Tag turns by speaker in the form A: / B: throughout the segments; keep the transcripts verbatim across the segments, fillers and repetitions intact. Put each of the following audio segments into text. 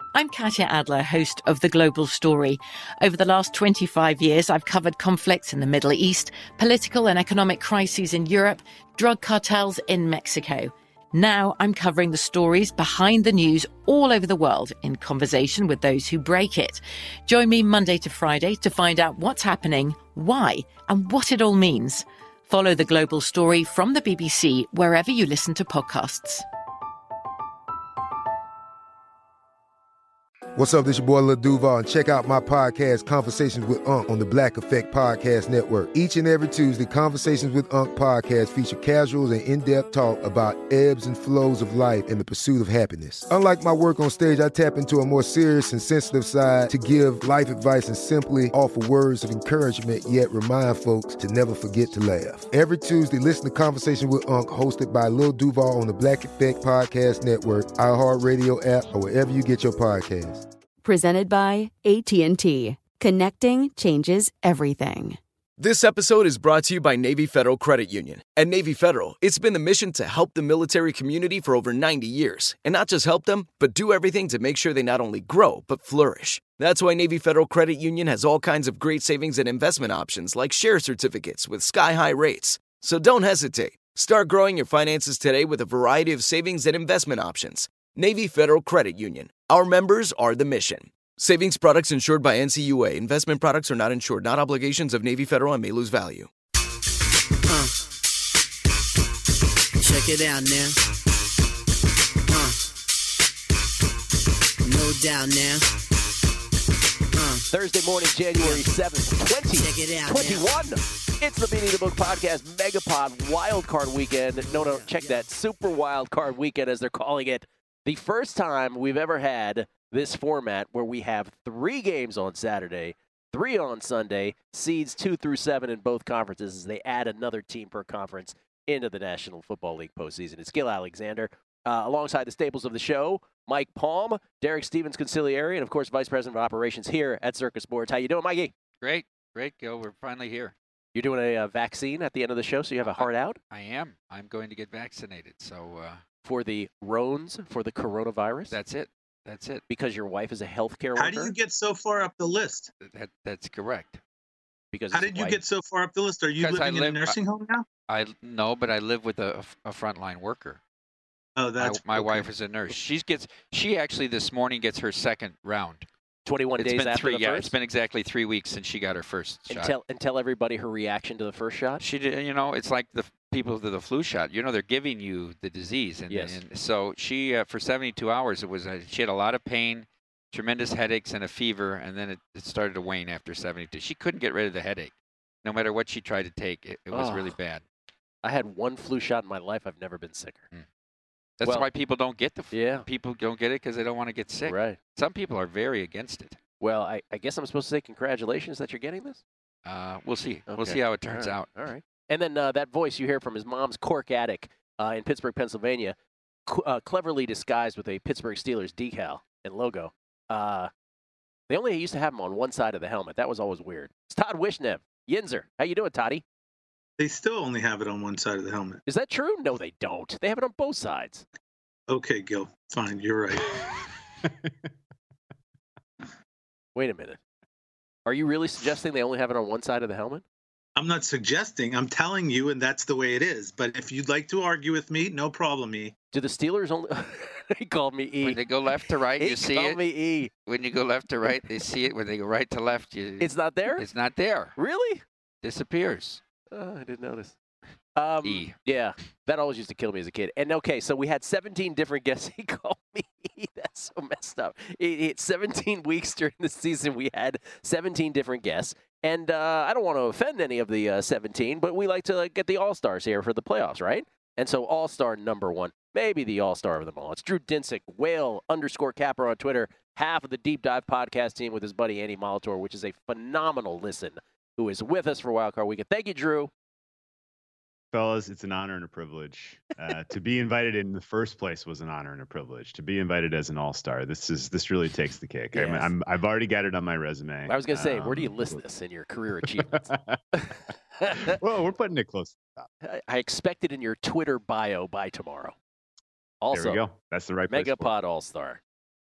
A: I'm Katya Adler, host of The Global Story. Over the last twenty-five years, I've covered conflicts in the Middle East, political and economic crises in Europe, drug cartels in Mexico. Now I'm covering the stories behind the news all over the world in conversation with those who break it. Join me Monday to Friday to find out what's happening, why, and what it all means. Follow The Global Story from the B B C wherever you listen to podcasts.
B: What's up, this your boy Lil Duval, and check out my podcast, Conversations with Unc, on the Black Effect Podcast Network. Each and every Tuesday, Conversations with Unc podcast feature casual and in-depth talk about ebbs and flows of life and the pursuit of happiness. Unlike my work on stage, I tap into a more serious and sensitive side to give life advice and simply offer words of encouragement, yet remind folks to never forget to laugh. Every Tuesday, listen to Conversation with Unc, hosted by Lil Duval on the Black Effect Podcast Network, iHeartRadio app, or wherever you get your podcasts.
C: Presented by A T and T. Connecting changes everything.
D: This episode is brought to you by Navy Federal Credit Union. At Navy Federal, it's been the mission to help the military community for over ninety years. And not just help them, but do everything to make sure they not only grow, but flourish. That's why Navy Federal Credit Union has all kinds of great savings and investment options like share certificates with sky-high rates. So don't hesitate. Start growing your finances today with a variety of savings and investment options. Navy Federal Credit Union. Our members are the mission. Savings products insured by N C U A. Investment products are not insured, not obligations of Navy Federal and may lose value.
E: Uh, check it out now. Uh, no doubt now. Uh,
F: Thursday morning, January seventh, twenty twenty-one. It's the Beating the Book Podcast Megapod Wildcard Weekend. No, no, check that. Super Wildcard Weekend, as they're calling it. The first time we've ever had this format where we have three games on Saturday, three on Sunday, seeds two through seven in both conferences as they add another team per conference into the National Football League postseason. It's Gil Alexander, uh, alongside the staples of the show, Mike Palm, Derek Stevens Conciliary, and, of course, Vice President of Operations here at Circa Sports. How you doing, Mikey?
G: Great. Great, Gil. We're finally here.
F: You're doing a uh, vaccine at the end of the show, so you have a heart out?
G: I am. I'm going to get vaccinated, so... Uh,
F: for the Rones, for the coronavirus?
G: That's it. That's it.
F: Because your wife is a healthcare worker?
H: How do you get so far up the list?
G: That, that's correct.
F: Because
H: How did you
F: wife?
H: get so far up the list? Are you living
G: live,
H: in a nursing
G: I,
H: home now?
G: I No, but I live with a, a frontline worker.
H: Oh, that's...
G: My, my
H: okay.
G: wife is a nurse. She gets. She actually this morning gets her second round.
F: twenty-one
G: it's
F: days
G: been
F: after
G: three,
F: the
G: yeah,
F: first?
G: It's been exactly three weeks since she got her first
F: and
G: shot.
F: Tell, and tell everybody her reaction to the first shot?
G: She did, you know, it's like the people to the flu shot. You know, they're giving you the disease. And,
F: yes.
G: and so she, uh, for seventy-two hours, it was uh, she had a lot of pain, tremendous headaches, and a fever, and then it, it started to wane after seventy-two. She couldn't get rid of the headache. No matter what she tried to take, it, it was
F: oh.
G: really bad.
F: I had one flu shot in my life. I've never been sicker.
G: Hmm. That's
F: well,
G: why people don't get the flu.
F: Yeah.
G: People don't get it because they don't want to get sick.
F: Right.
G: Some people are very against it.
F: Well, I, I guess I'm supposed to say congratulations that you're getting this?
G: Uh, we'll see.
F: Okay.
G: We'll see how it turns
F: All right.
G: out.
F: All right. And then uh, that voice you hear from his mom's cork attic uh, in Pittsburgh, Pennsylvania, cl- uh, cleverly disguised with a Pittsburgh Steelers decal and logo. Uh, they only used to have him on one side of the helmet. That was always weird. It's Todd Wishnev. Yinzer. How you doing, Toddy?
H: They still only have it on one side of the helmet.
F: Is that true? No, they don't. They have it on both sides.
H: Okay, Gil. Fine. You're right.
F: Wait a minute. Are you really suggesting they only have it on one side of the helmet?
H: I'm not suggesting. I'm telling you, and that's the way it is. But if you'd like to argue with me, no problem, E.
F: Do the Steelers only... He called me E.
G: When they go left to right,
F: he
G: you see
F: called
G: it.
F: me E.
G: When you go left to right, they see it. When they go right to left, you...
F: It's not there?
G: It's not there.
F: Really?
G: Disappears.
F: Oh, I didn't notice. Um,
G: E.
F: Yeah, that always used to kill me as a kid. And okay, so we had seventeen different guests. He called me. That's so messed up. It, it, seventeen weeks during the season, we had seventeen different guests. And uh, I don't want to offend any of the uh, seventeen, but we like to like, get the all-stars here for the playoffs, right? And so all-star number one, maybe the all-star of them all. It's Drew Dinsick, whale underscore capper on Twitter, half of the Deep Dive podcast team with his buddy Andy Molitor, which is a phenomenal listen, who is with us for Wildcard Weekend. Thank you, Drew.
I: Fellas, it's an honor and a privilege. Uh, to be invited in the first place was an honor and a privilege. To be invited as an all-star, this is this really takes the cake.
F: Yes.
I: I'm, I'm, I've already got it on my resume.
F: I was going to say,
I: um,
F: where do you list this in your career achievements?
I: Well, we're putting it close to the top.
F: I, I expect it in your Twitter bio by tomorrow. Also,
I: there we go. That's the right place.
F: Megapod All-Star.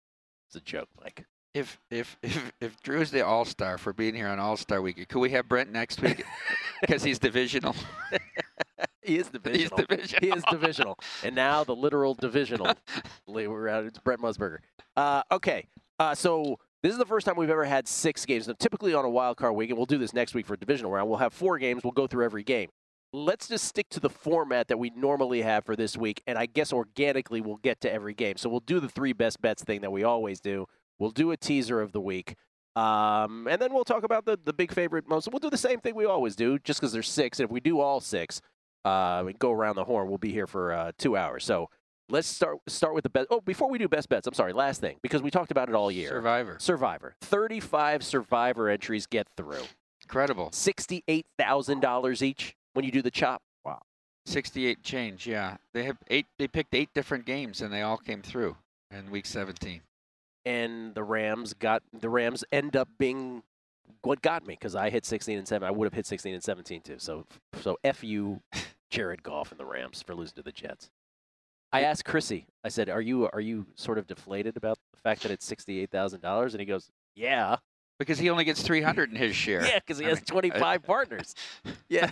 F: It's a joke, Mike.
G: If if if if Drew's the All Star for being here on All Star Week, could we have Brent next week? Because he's divisional.
F: He is divisional.
G: He's divisional.
F: He is divisional. And now the literal divisional. We're out. It's Brent Musburger. Uh, okay. Uh, so this is the first time we've ever had six games. Now, typically on a wild card week, and we'll do this next week for a divisional round, we'll have four games. We'll go through every game. Let's just stick to the format that we normally have for this week, and I guess organically we'll get to every game. So we'll do the three best bets thing that we always do. We'll do a teaser of the week, um, and then we'll talk about the, the big favorite most. We'll do the same thing we always do, just because there's six. And if we do all six, uh, we go around the horn. We'll be here for uh, two hours. So let's start start with the best. Oh, before we do best bets, I'm sorry, last thing, because we talked about it all year.
G: Survivor.
F: Survivor. thirty-five Survivor entries get through.
G: Incredible.
F: sixty-eight thousand dollars each when you do the chop.
I: Wow.
G: sixty-eight change, yeah. They have eight. They picked eight different games, and they all came through in week seventeen.
F: And the Rams got the Rams end up being what got me, because I hit sixteen and seven. I would have hit sixteen and seventeen too. So so F you, Jared Goff and the Rams for losing to the Jets. I asked Chrissy. I said, "Are you are you sort of deflated about the fact that it's sixty-eight thousand dollars?" And he goes, "Yeah."
G: Because he only gets three hundred in his share.
F: Yeah, because he
G: I
F: has
G: mean,
F: twenty-five
G: I,
F: partners. Yeah.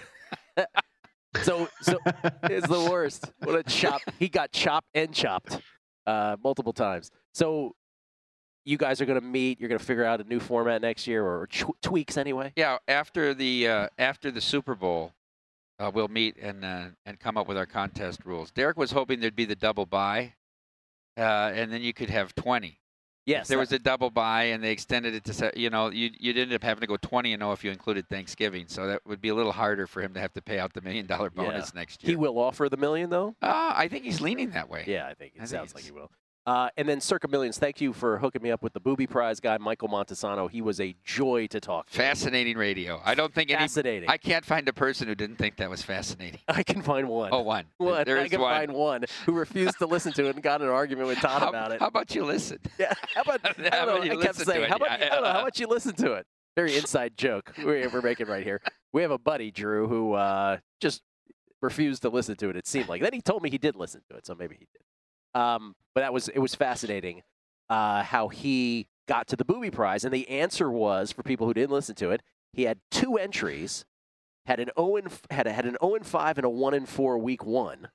F: so so it's the worst. What a chop. He got chopped and chopped uh, multiple times. So you guys are going to meet. You're going to figure out a new format next year, or ch- tweaks anyway.
G: Yeah, after the uh, after the Super Bowl, uh, we'll meet and uh, and come up with our contest rules. Derek was hoping there'd be the double bye, uh, and then you could have twenty.
F: Yes,
G: if there was a double bye, and they extended it to, se- you know, you you'd end up having to go twenty and oh if you included Thanksgiving. So that would be a little harder for him to have to pay out the million dollar bonus
F: Yeah.
G: next year.
F: He will offer the million, though?
G: Uh, I think he's leaning that way.
F: Yeah, I think it
G: I think
F: sounds like
G: it's-
F: he will. Uh, and then Circa Millions, thank you for hooking me up with the Booby Prize guy, Michael Montesano. He was a joy to talk to.
G: Fascinating radio. I don't think any.
F: Fascinating.
G: I can't find a person who didn't think that was fascinating.
F: I can find one.
G: Oh, one.
F: One.
G: There
F: I
G: is
F: can
G: one.
F: find one who refused to listen to it and got in an argument with Todd
G: how,
F: about it.
G: How about you listen?
F: Yeah. How about, I
G: How
F: don't
G: about
F: know,
G: you
F: I kept
G: listen to
F: saying,
G: it?
F: how about,
G: Yeah,
F: I don't know,
G: yeah.
F: how about you listen to it? Very inside joke we're, we're making right here. We have a buddy, Drew, who uh, just refused to listen to it, it seemed like. Then he told me he did listen to it, so maybe he did. Um, but that was it was fascinating uh, how he got to the Booby Prize. And the answer was, for people who didn't listen to it, he had two entries, had an oh and had a, had an oh and five and a one and four week one,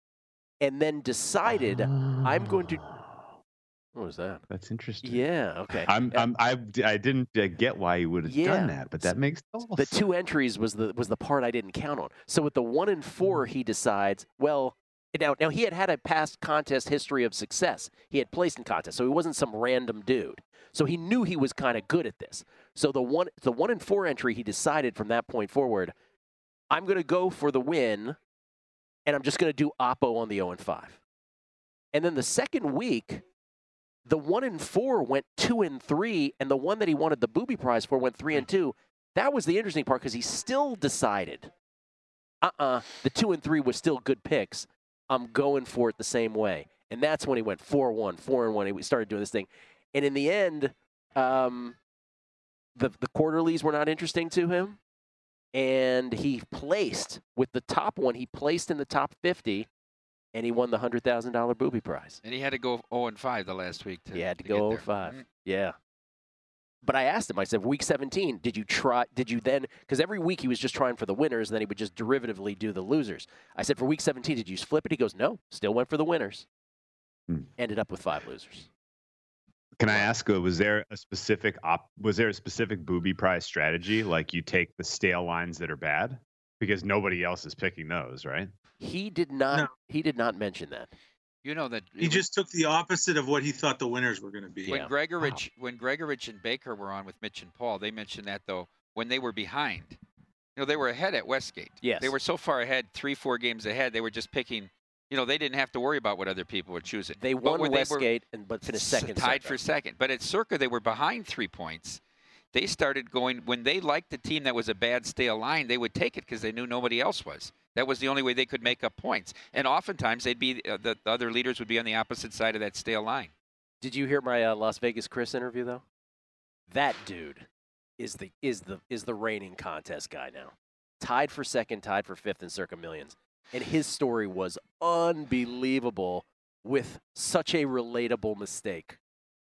F: and then decided I'm going to. What was that?
I: That's interesting.
F: Yeah. Okay.
I: I'm,
F: Yeah.
I: I'm, I, I didn't uh, get why he would have
F: Yeah.
I: done that, but that makes total
F: The
I: sense.
F: two entries was the was the part I didn't count on. So with the one and four, he decides, well, now now he had had a past contest history of success. He had placed in contests, so he wasn't some random dude. So he knew he was kind of good at this. So the one the one and four entry, he decided from that point forward, I'm going to go for the win, and I'm just going to do Oppo on the oh and five. And then the second week, the one and four went two and three, and the one that he wanted the Booby Prize for went three and two. That was the interesting part, because he still decided, uh-uh, the two and three was still good picks. I'm going for it the same way. And that's when he went four one, four and one. He started doing this thing. And in the end, um, the the quarterlies were not interesting to him. And he placed, with the top one, he placed in the top fifty, and he won the one hundred thousand dollars Booby Prize.
G: And he had to go oh and five the last week. To,
F: He had to,
G: to
F: go
G: get
F: oh
G: there.
F: and five.
G: Mhm.
F: Yeah. But I asked him, I said, week seventeen, did you try, did you then, because every week he was just trying for the winners, and then he would just derivatively do the losers. I said, for week seventeen, did you flip it? He goes, no, still went for the winners.
I: Hmm.
F: Ended up with five losers.
I: Can I ask, uh, was there a specific op, was there a specific Booby Prize strategy? Like you take the stale lines that are bad? Because nobody else is picking those, right?
F: He did not,
H: No.
F: he did not mention that.
G: You know that
H: He just took the opposite of what he thought the winners were going to be.
G: when
F: Yeah.
G: Gregorich when Gregorich and Baker were on with Mitch and Paul, they mentioned that though when they were behind, you know, they were ahead at Westgate.
F: Yes.
G: They were so far ahead, three, four games ahead. They were just picking. You know, they didn't have to worry about what other people were choosing.
F: They
G: But
F: won
G: when they were
F: Westgate, and but finished second.
G: tied
F: Circa.
G: for second. But at Circa, they were behind three points. They started going when they liked the team that was a bad stale line. They would take it because they knew nobody else was. That was the only way they could make up points. And oftentimes, they'd be uh, the, the other leaders would be on the opposite side of that stale line.
F: Did you hear my uh, Las Vegas Chris interview though? That dude is the is the is the reigning contest guy now. Tied for second, tied for fifth in Circa Millions. And his story was unbelievable with such a relatable mistake.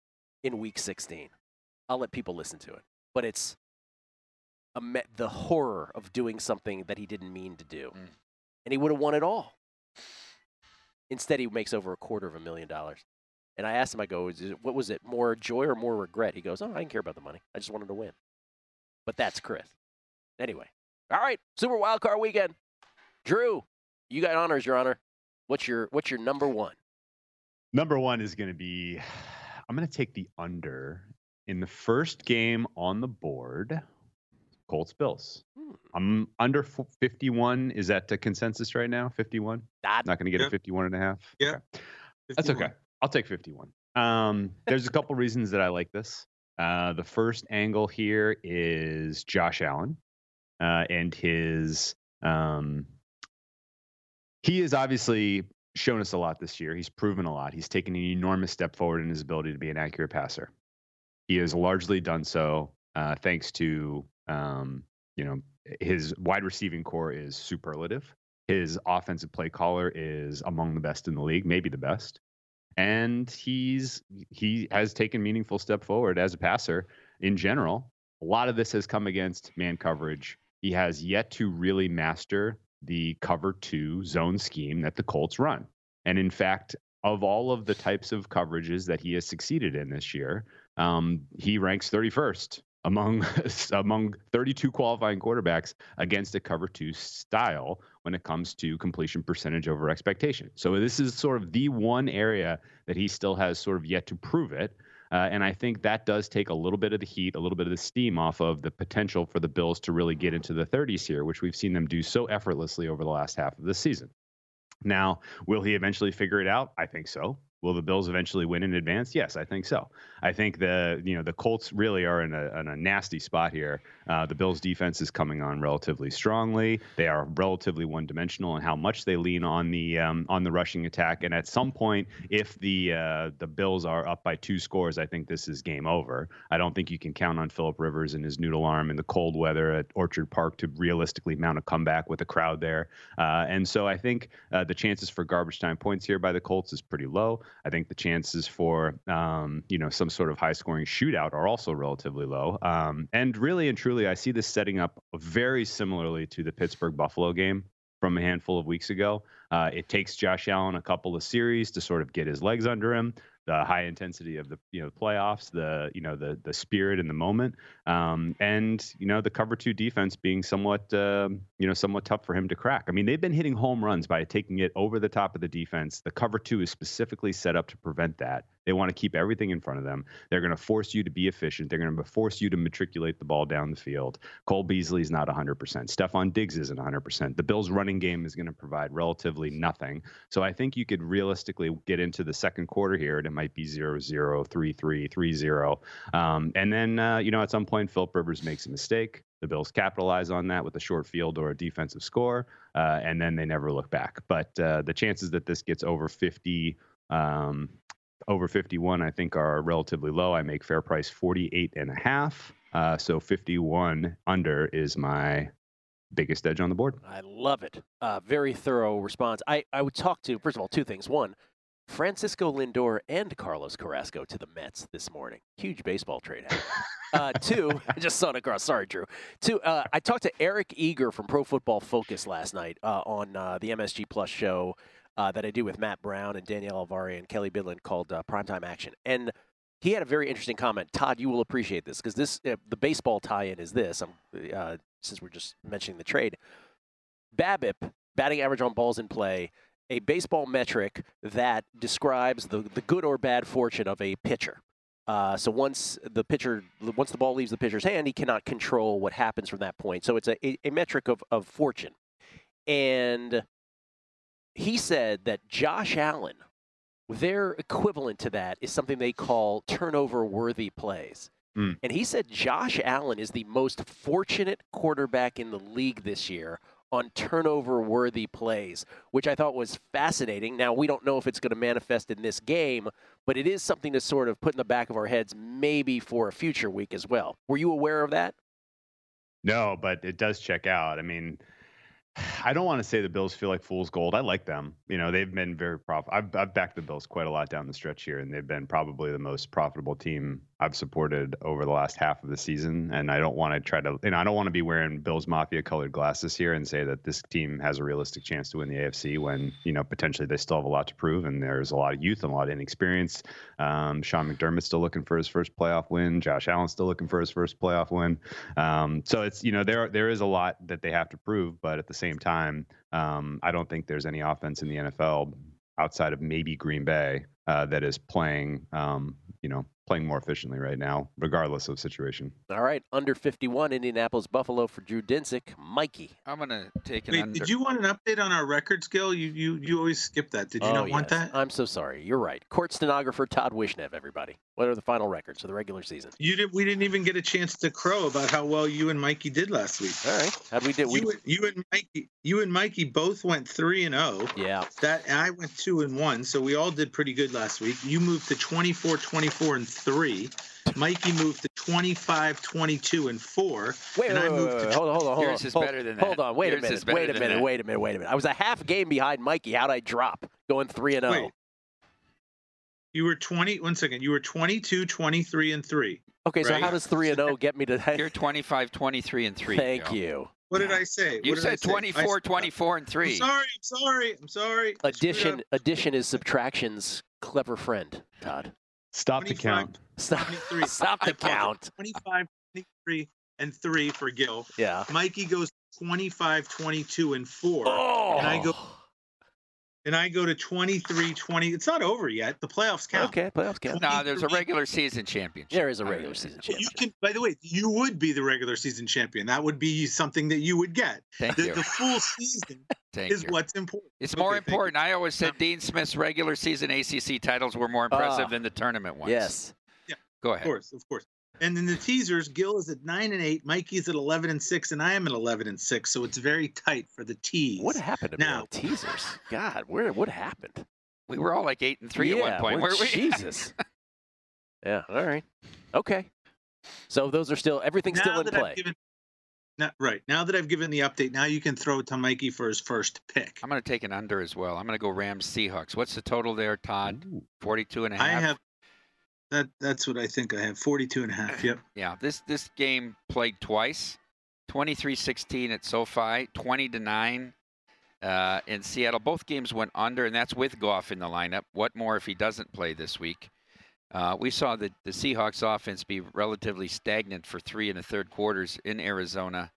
F: in Week sixteen. I'll let people listen to it. But it's a me- the horror of doing something that he didn't mean to do. Mm. And he would have won it all. Instead, he makes over a quarter of a million dollars. And I asked him, I go, is it, what was it, more joy or more regret? He goes, oh, I didn't care about the money. I just wanted to win. But that's Chris. Anyway. All right, Super Wildcard Weekend. Drew, you got honors, Your Honor. What's your What's your number one?
I: Number one is going to be, I'm going to take the under in the first game on the board, Colts Bills. Hmm. I'm under fifty-one. Is that the consensus right now? fifty-one?
F: That,
I: Not going to get
H: yeah.
I: a fifty-one and a half?
H: Yeah.
I: Okay. That's okay. I'll take fifty-one. Um, there's a couple reasons that I like this. Uh, the first angle here is Josh Allen uh, and his. Um, he has obviously shown us a lot this year. He's proven a lot. He's taken an enormous step forward in his ability to be an accurate passer. He has largely done so uh, thanks to, um, you know, his wide receiving core is superlative. His offensive play caller is among the best in the league, maybe the best. And he's he has taken meaningful step forward as a passer in general. A lot of this has come against man coverage. He has yet to really master the cover two zone scheme that the Colts run. And in fact, of all of the types of coverages that he has succeeded in this year, um, he ranks thirty-first among among thirty-two qualifying quarterbacks against a cover two style when it comes to completion percentage over expectation. So this is sort of the one area that he still has sort of yet to prove it. Uh, and I think that does take a little bit of the heat, a little bit of the steam off of the potential for the Bills to really get into the thirties here, which we've seen them do so effortlessly over the last half of the season. Now, will he eventually figure it out? I think so. Will the Bills eventually win in advance? Yes, I think so. I think the you know the Colts really are in a, in a nasty spot here. Uh, the Bills' defense is coming on relatively strongly. They are relatively one-dimensional in how much they lean on the um, on the rushing attack. And at some point, if the uh, the Bills are up by two scores, I think this is game over. I don't think you can count on Phillip Rivers and his noodle arm in the cold weather at Orchard Park to realistically mount a comeback with a crowd there. Uh, and so I think uh, the chances for garbage time points here by the Colts is pretty low. I think the chances for, um, you know, some sort of high-scoring shootout are also relatively low. Um, and really and truly, I see this setting up very similarly to the Pittsburgh-Buffalo game from a handful of weeks ago. Uh, it takes Josh Allen a couple of series to sort of get his legs under him. The high intensity of the you know playoffs, the you know the the spirit in the moment, um, and you know the cover two defense being somewhat uh, you know somewhat tough for him to crack. I mean, they've been hitting home runs by taking it over the top of the defense. The cover two is specifically set up to prevent that. They want to keep everything in front of them. They're going to force you to be efficient. They're going to force you to matriculate the ball down the field. Cole Beasley is not one hundred percent. Stephon Diggs isn't one hundred percent. The Bills' running game is going to provide relatively nothing. So I think you could realistically get into the second quarter here, and it might be zero zero, three three, three zero. Um, and then, uh, you know, at some point, Phillip Rivers makes a mistake. The Bills capitalize on that with a short field or a defensive score, uh, and then they never look back. But uh, the chances that this gets over fifty, um, over fifty-one, I think are relatively low. I make fair price forty-eight and a half. Uh, so fifty-one under is my biggest edge on the board.
F: I love it. Uh, very thorough response. I, I would talk to, first of all, two things. One, Francisco Lindor and Carlos Carrasco to the Mets this morning. Huge baseball trade. uh, two, I just saw it across. Sorry, Drew. Two, uh, I talked to Eric Eager from Pro Football Focus last night uh, on uh, the M S G Plus show uh, that I do with Matt Brown and Danielle Alvari and Kelly Bidlin called uh, Primetime Action. And he had a very interesting comment. Todd, you will appreciate this because this uh, the baseball tie-in is this. I'm, uh, since we're just mentioning the trade, BABIP, batting average on balls in play, a baseball metric that describes the, the good or bad fortune of a pitcher. Uh, so once the pitcher, once the ball leaves the pitcher's hand, he cannot control what happens from that point. So it's a, a, a metric of, of fortune. And he said that Josh Allen, their equivalent to that is something they call turnover-worthy plays. Mm. And he said Josh Allen is the most fortunate quarterback in the league this year on turnover-worthy plays, which I thought was fascinating. Now, we don't know if it's going to manifest in this game, but it is something to sort of put in the back of our heads maybe for a future week as well. Were you aware of that?
I: No, but it does check out. I mean, I don't want to say the Bills feel like fool's gold. I like them. You know, they've been very profitable. I've, I've backed the Bills quite a lot down the stretch here, and they've been probably the most profitable team I've supported over the last half of the season. And I don't want to try to, you know, I don't want to be wearing Bills Mafia colored glasses here and say that this team has a realistic chance to win the A F C when, you know, potentially they still have a lot to prove, and there's a lot of youth and a lot of inexperience. Um, Sean McDermott's still looking for his first playoff win. Josh Allen's still looking for his first playoff win. Um, so it's, you know, there there is a lot that they have to prove, but at the same time, um, I don't think there's any offense in the N F L outside of maybe Green Bay uh, that is playing, um, you know, playing more efficiently right now, regardless of situation.
F: All right, under fifty-one, Indianapolis Buffalo for Drew Dinsick. Mikey.
G: I'm going to take an
H: Wait,
G: under.
H: did you want an update on our records, Gil? You you you always skip that. Did you
F: oh,
H: not want
F: yes.
H: that?
F: I'm so sorry. You're right. Court stenographer Todd Wishnev, everybody. What are the final records for the regular season?
H: You did. We didn't even get a chance to crow about how well you and Mikey did last week.
F: All right. How'd we do? We...
H: You, and- you and Mikey, you and Mikey both went three and zero.
F: Yeah.
H: That and I went two and one, so we all did pretty good last week. You moved to twenty-four, twenty-four, and three. Mikey moved to twenty-five, twenty-two, and four.
F: Wait,
H: and
F: wait,
H: I
F: wait,
H: moved
F: wait,
H: to
F: wait, hold on, hold on, hold
G: Yours
F: on.
G: is
F: hold,
G: better than that.
F: Hold on, wait
G: Yours
F: a
G: is
F: minute,
G: better
F: wait a
G: than
F: minute,
G: that.
F: wait a minute, wait a minute. I was a half game behind Mikey. How'd I drop? Going three and zero.
H: Wait. You were twenty. One second. You were twenty-two, twenty-three, and three.
F: Okay, so
H: right?
F: how does three and zero get me to?
G: You're twenty-five, twenty-three, and three.
F: Thank
G: Joe.
F: you.
H: What did I say?
G: You
H: What did I
G: said
H: say?
G: twenty-four,
H: I-
G: twenty-four, and
H: I'm
G: three.
H: sorry. I'm sorry. I'm sorry. I screwed
F: Addition,
H: up.
F: addition is subtraction's clever friend. Todd,
I: Stop the
H: twenty-five,
I: count.
F: stop,
H: twenty-three.
F: stop the
H: I apologize.
F: count.
H: twenty-five, twenty-three, and three for Gil.
F: Yeah.
H: Mikey goes twenty-five, twenty-two, and four.
F: Oh.
H: And I go and I go to twenty-three, twenty. It's not over yet. The playoffs count.
F: Okay, playoffs count.
G: No, there's a regular season championship.
F: There is a
G: All right.
F: regular season
H: Well, you
F: championship.
H: can. By the way, you would be the regular season champion. That would be something that you would get.
G: Thank
H: The,
G: you.
H: the full season
G: Thank
H: is
G: you.
H: what's important.
G: It's
H: Okay,
G: more
H: thank you.
G: important. I always said Dean Smith's regular season A C C titles were more impressive
F: Ah.
G: than the tournament ones.
F: Yes.
G: Go
H: Of
G: ahead.
H: course, of course. And then the teasers, Gil is at nine and eight, Mikey's at eleven and six, and I am at eleven and six. So it's very tight for the tease.
F: What happened to me
H: Now-
F: on teasers? God, where? What happened?
G: We were all like eight and three
F: yeah,
G: at one point,
F: we're-
G: weren't we?
F: Jesus. Yeah. All right. Okay. So those are still everything's
H: now
F: still in
H: that
F: play.
H: I've given, not, right now that I've given the update, now you can throw it to Mikey for his first pick.
G: I'm going to take an under as well. I'm going to go Rams Seahawks. What's the total there, Todd? forty-two and a half.
H: I have that. That's what I think I have. forty-two and a half. Yep.
G: Yeah, this this game played twice. twenty-three sixteen at SoFi, twenty to nine uh, in Seattle. Both games went under, and that's with Goff in the lineup. What more if he doesn't play this week? Uh, we saw the, the Seahawks offense be relatively stagnant for three and a third quarters in Arizona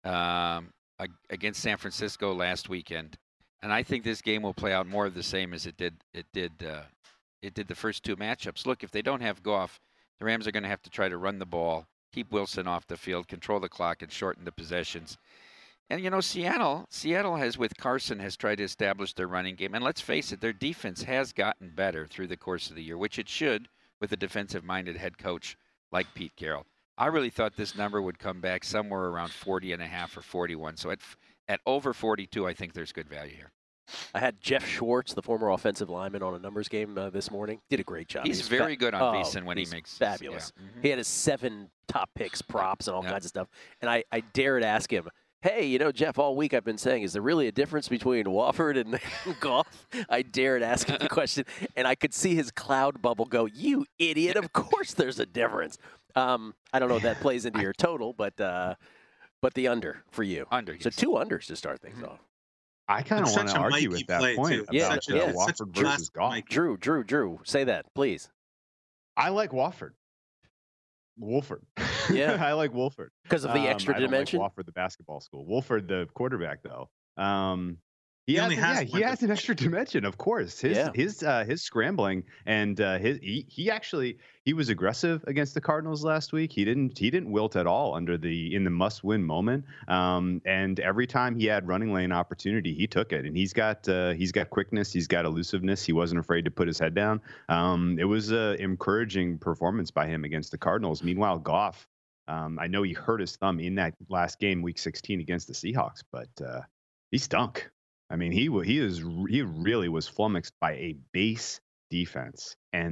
G: um, ag- against San Francisco last weekend. And I think this game will play out more of the same as it did it did uh, it did the first two matchups. Look, if they don't have Goff, the Rams are going to have to try to run the ball, keep Wilson off the field, control the clock, and shorten the possessions. And, you know, Seattle, Seattle has, with Carson, has tried to establish their running game. And let's face it, their defense has gotten better through the course of the year, which it should with a defensive-minded head coach like Pete Carroll. I really thought this number would come back somewhere around forty and a half or forty-one. So at, at over forty-two, I think there's good value here.
F: I had Jeff Schwartz, the former offensive lineman, on a numbers game uh, this morning. Did a great job.
G: He's
F: He's
G: very
F: fa-
G: good on
F: oh,
G: VSiN when he
F: he's
G: makes
F: fabulous.
G: Yeah. Mhm.
F: He had his seven top picks, props, and all
G: Yeah.
F: kinds of stuff. And I, I dared ask him, hey, you know, Jeff, all week I've been saying, is there really a difference between Wofford and Goff? I dared ask him the question, and I could see his cloud bubble go, you idiot, of course there's a difference. Um, I don't know if that plays into your total, but uh, but the under for you.
G: Under,
F: So
G: yes.
F: two unders to start things off.
I: I kind of
H: It's
I: want
H: such
I: to
H: a
I: argue
H: Mikey
I: with that
H: play,
I: point
H: too.
I: about
F: Yeah,
H: Such a-
F: yeah.
I: uh,
H: such a
I: Wofford versus
H: classic
I: Goff.
H: Mikey.
F: Drew, Drew, Drew, say that, please.
I: I like Wofford. Wolford.
F: Yeah.
I: I like Wolford.
F: Because of the
I: Um,
F: extra
I: I don't
F: dimension?
I: Like Wofford, the basketball school. Wolford, the quarterback, though. Um, he,
H: He
I: has,
H: only
I: a-
H: has
I: yeah,
H: one
I: he has an extra dimension, of course. His
F: Yeah.
I: his uh, his scrambling and uh, his he, he actually he was aggressive against the Cardinals last week. He didn't he didn't wilt at all under the in the must win moment. Um, and every time he had running lane opportunity, he took it. And he's got uh, he's got quickness, he's got elusiveness. He wasn't afraid to put his head down. Um, it was an encouraging performance by him against the Cardinals. Meanwhile, Goff. Um, I know he hurt his thumb in that last game, Week sixteen against the Seahawks, but uh, he stunk. I mean, he he is he really was flummoxed by a base defense, and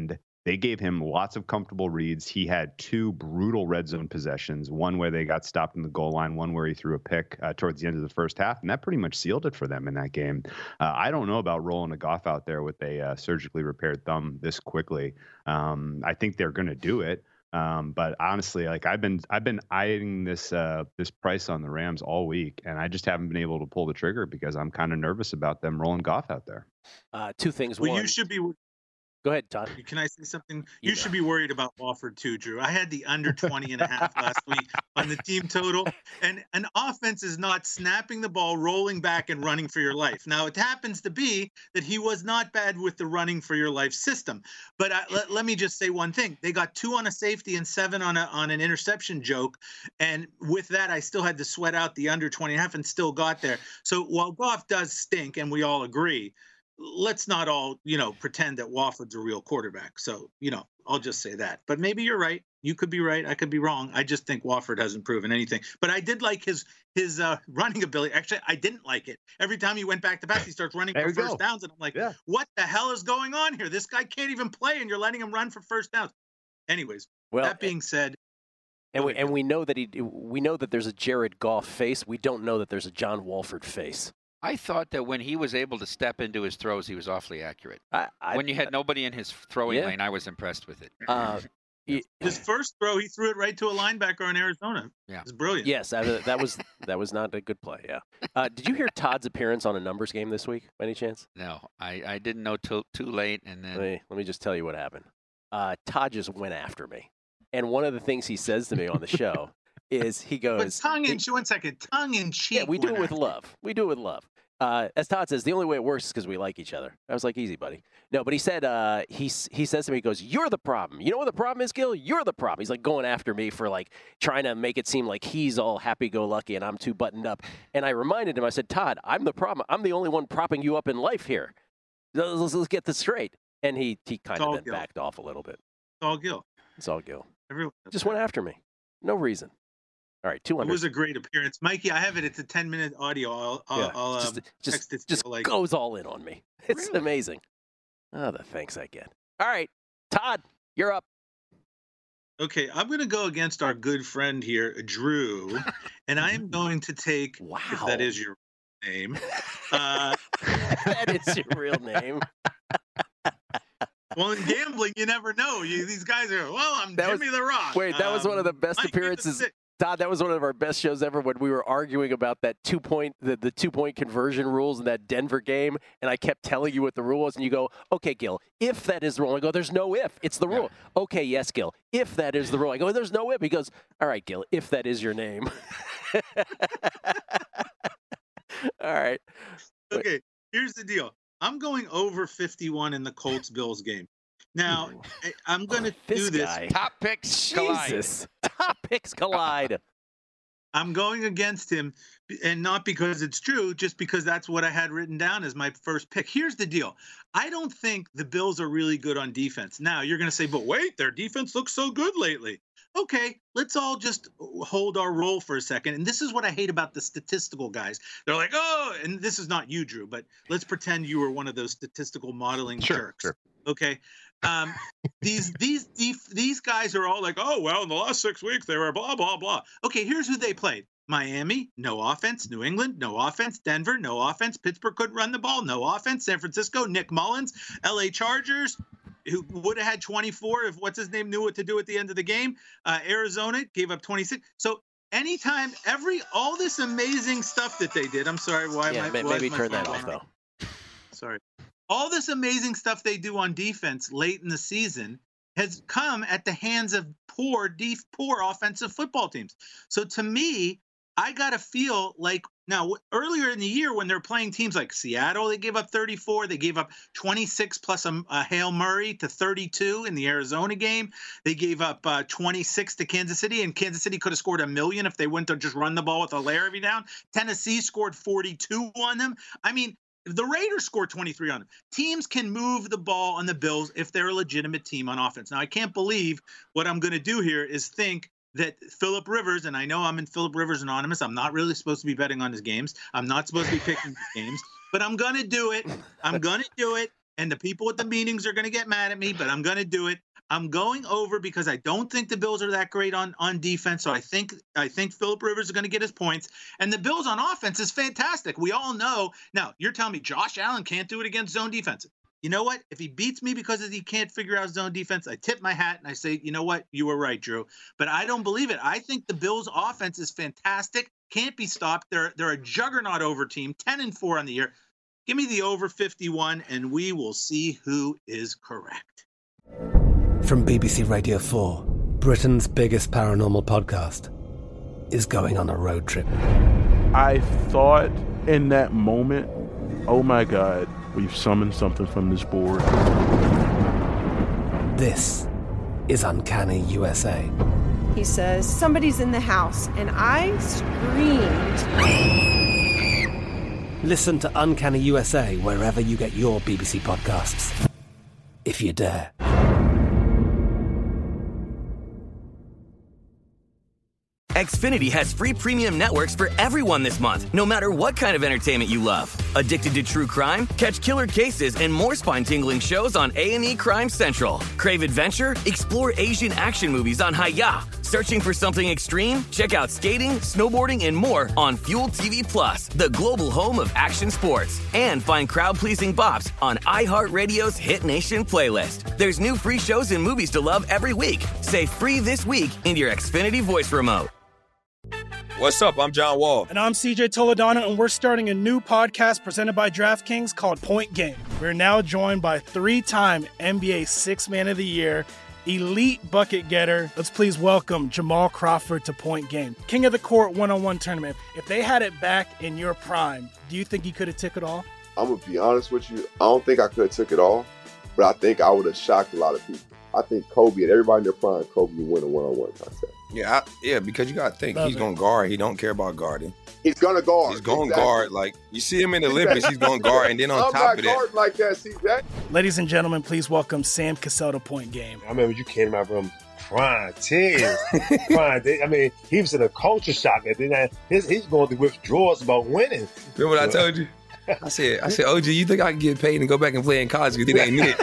I: They gave him lots of comfortable reads. He had two brutal red zone possessions, one where they got stopped in the goal line, one where he threw a pick uh, towards the end of the first half, and that pretty much sealed it for them in that game. Uh, I don't know about rolling a Goff out there with a uh, surgically repaired thumb this quickly. Um, I think they're going to do it. Um, but honestly, like I've been, I've been eyeing this, uh, this price on the Rams all week, and I just haven't been able to pull the trigger because I'm kind of nervous about them rolling Goff out there.
J: Uh, two things.
H: Well,
J: One,
H: you should be.
J: Go ahead, Todd.
H: Can I say something?
J: You
H: You,
J: know.
H: should be worried about Wofford too, Drew. I had the under twenty and a half last week on the team total, and an offense is not snapping the ball, rolling back, and running for your life. Now, it happens to be that he was not bad with the running for your life system. But I, let, let me just say one thing. They got two on a safety and seven on a on an interception joke. And with that, I still had to sweat out the under twenty and a half and still got there. So while Goff does stink, and we all agree, let's not all, you know, pretend that Wofford's a real quarterback. So, you know, I'll just say that. But maybe you're right. You could be right. I could be wrong. I just think Wofford hasn't proven anything. But I did like his his uh, running ability. Actually, I didn't like it. Every time he went back to pass, he starts running
I: There
H: for
I: you
H: first
I: go.
H: downs. And I'm like,
I: Yeah.
H: what the hell is going on here? This guy can't even play, and you're letting him run for first downs. Anyways,
J: Well,
H: that being said,
J: and we and we know that he we know that there's a Jared Goff face. We don't know that there's a John Wolford face.
G: I thought that when he was able to step into his throws, he was awfully accurate.
J: I, I,
G: when you had nobody in his throwing
J: Yeah.
G: lane, I was impressed with it.
J: uh, y-
H: his first throw, he threw it right to a linebacker in Arizona.
G: Yeah.
H: It's brilliant.
J: yes, that, that was that was not a good play. Yeah. Uh, did you hear Todd's appearance on a numbers game this week? By any chance?
G: No, I, I didn't know till too late, and then
J: Let me let me just tell you what happened. Uh, Todd just went after me, and one of the things he says to me on the show is he
H: But
J: goes,
H: tongue in
J: he-
H: one second, tongue in cheek.
J: "Yeah, we do
H: went
J: it with
H: after.
J: love. We do it with love." Uh, as Todd says, the only way it works is because we like each other. I was like, easy, buddy. No, but he said, uh, he, s- he says to me, he goes, "You're the problem. You know what the problem is, Gil? You're the problem." He's like going after me for like trying to make it seem like he's all happy-go-lucky and I'm too buttoned up. And I reminded him, I said, "Todd, I'm the problem. I'm the only one propping you up in life here. Let's, let's- let's get this straight." And he, he kind
H: all
J: of then
H: Gil.
J: backed off a little bit.
H: It's all Gil.
J: It's all Gil.
H: Everyone
J: Just went after me. No reason. All right, two
H: It
J: hundred.
H: was a great appearance, Mikey. I have it. It's a ten minute audio. I'll, I'll,
J: Yeah,
H: I'll
J: just,
H: um,
J: just,
H: text it to
J: just
H: you, like,
J: goes all in on me. It's
H: Really?
J: amazing. Oh, the thanks I get. All right, Todd, you're up.
H: okay, I'm going to go against our good friend here, Drew, and I am going to take,
J: Wow.
H: if that is your name, uh,
J: That is your real name.
H: well, in gambling, you never know. You, these guys are, well, I'm
J: That was-
H: Jimmy the Rock.
J: Wait, that was one of the
H: Um,
J: best
H: Mikey the
J: appearances.
H: Six.
J: Todd, that was one of our best shows ever when we were arguing about that two point, the, the two point conversion rules in that Denver game. And I kept telling you what the rule was. And you go, "Okay, Gil, if that is the rule." I go, "There's no if. It's the rule." "Okay, yes, Gil, if that is the rule." I go, "There's no if." He goes, "All right, Gil, if that is your name." All right.
H: Okay, here's the deal. I'm going over fifty-one in the Colts Bills game. Now, I- I'm going to
J: This
H: do this.
J: guy.
G: top picks collide.
J: Jesus. Top picks collide.
H: I'm going against him, and not because it's true, just because that's what I had written down as my first pick. Here's the deal. I don't think the Bills are really good on defense. Now, you're going to say, but wait, their defense looks so good lately. Okay, let's all just hold our roll for a second. And this is what I hate about the statistical guys. They're like, oh, and this is not you, Drew, but let's pretend you were one of those statistical modeling
I: Sure,
H: jerks.
I: sure.
H: Okay. Um, these these these these guys are all like, oh well, in the last six weeks they were blah blah blah. Okay, here's who they played: Miami, no offense; New England, no offense; Denver, no offense; Pittsburgh couldn't run the ball, no offense; San Francisco, Nick Mullins; L A Chargers, who would have had twenty-four if what's his name knew what to do at the end of the game. Uh, Arizona gave up twenty-six. So anytime, every all this amazing stuff that they did. I'm sorry, why
J: Yeah,
H: am I?
J: ma-
H: why is
J: maybe
H: my
J: turn that
H: phone
J: off,
H: ringing?
J: though.
H: Sorry. All this amazing stuff they do on defense late in the season has come at the hands of poor, def- poor offensive football teams. So to me, I got to feel like now earlier in the year when they're playing teams like Seattle, they gave up thirty-four. They gave up twenty-six plus a, a Hail Murray to thirty-two in the Arizona game. They gave up uh, twenty-six to Kansas City, and Kansas City could have scored a million if they went to just run the ball with a layer every down. Tennessee scored forty-two on them. I mean, the Raiders scored twenty-three on them. Teams can move the ball on the Bills if they're a legitimate team on offense. Now, I can't believe what I'm going to do here is think that Phillip Rivers, and I know I'm in Phillip Rivers Anonymous. I'm not really supposed to be betting on his games. I'm not supposed to be picking his games, but I'm going to do it. I'm going to do it. And the people at the meetings are going to get mad at me, but I'm going to do it. I'm going over because I don't think the Bills are that great on, on defense. So I think I think Phillip Rivers is going to get his points. And the Bills on offense is fantastic. We all know. Now, you're telling me Josh Allen can't do it against zone defense. You know what? If he beats me because he can't figure out zone defense, I tip my hat and I say, you know what? You were right, Drew. But I don't believe it. I think the Bills' offense is fantastic. Can't be stopped. They're they're a juggernaut over team, ten and four on the year. Give me the over fifty-one, and we will see who is correct.
K: From B B C Radio four, Britain's biggest paranormal podcast is going on a road trip.
L: I thought in that moment, oh my God, we've summoned something from this board.
K: This is Uncanny U S A.
M: He says, somebody's in the house, and I screamed.
K: Listen to Uncanny U S A wherever you get your B B C podcasts, if you dare.
N: Xfinity has free premium networks for everyone this month, no matter what kind of entertainment you love. Addicted to true crime? Catch killer cases and more spine-tingling shows on A and E Crime Central. Crave adventure? Explore Asian action movies on Hayya. Searching for something extreme? Check out skating, snowboarding, and more on Fuel T V Plus, the global home of action sports. And find crowd-pleasing bops on iHeartRadio's Hit Nation playlist. There's new free shows and movies to love every week. Say free this week in your Xfinity voice remote.
O: What's up? I'm John Wall.
P: And I'm C J Toledano, and we're starting a new podcast presented by DraftKings called Point Game. We're now joined by three-time N B A Sixth Man of the Year, elite bucket getter. Let's please welcome Jamal Crawford to Point Game. King of the Court one-on-one tournament. If they had it back in your prime, do you think you could have took it all?
Q: I'm going to be honest with you. I don't think I could have took it all, but I think I would have shocked a lot of people. I think Kobe and everybody in their prime, Kobe would win a one-on-one contest.
O: Yeah, I, yeah, because you got to think, Love he's going to guard. He don't care about guarding.
Q: He's going to guard.
O: He's going to
Q: exactly.
O: guard. Like, you see him in the Olympics, he's going to guard. And then on
Q: I'm
O: top of that.
Q: I'm not guarding like that, C J.
P: Ladies and gentlemen, please welcome Sam Cassell to Point Game.
R: I remember you came out from prime ten. prime. I mean, he was in a culture shock. And then his, he's going through withdrawals about winning.
O: Remember what I told you? I said, I said, O G, you think I can get paid and go back and play in college? Because it ain't it.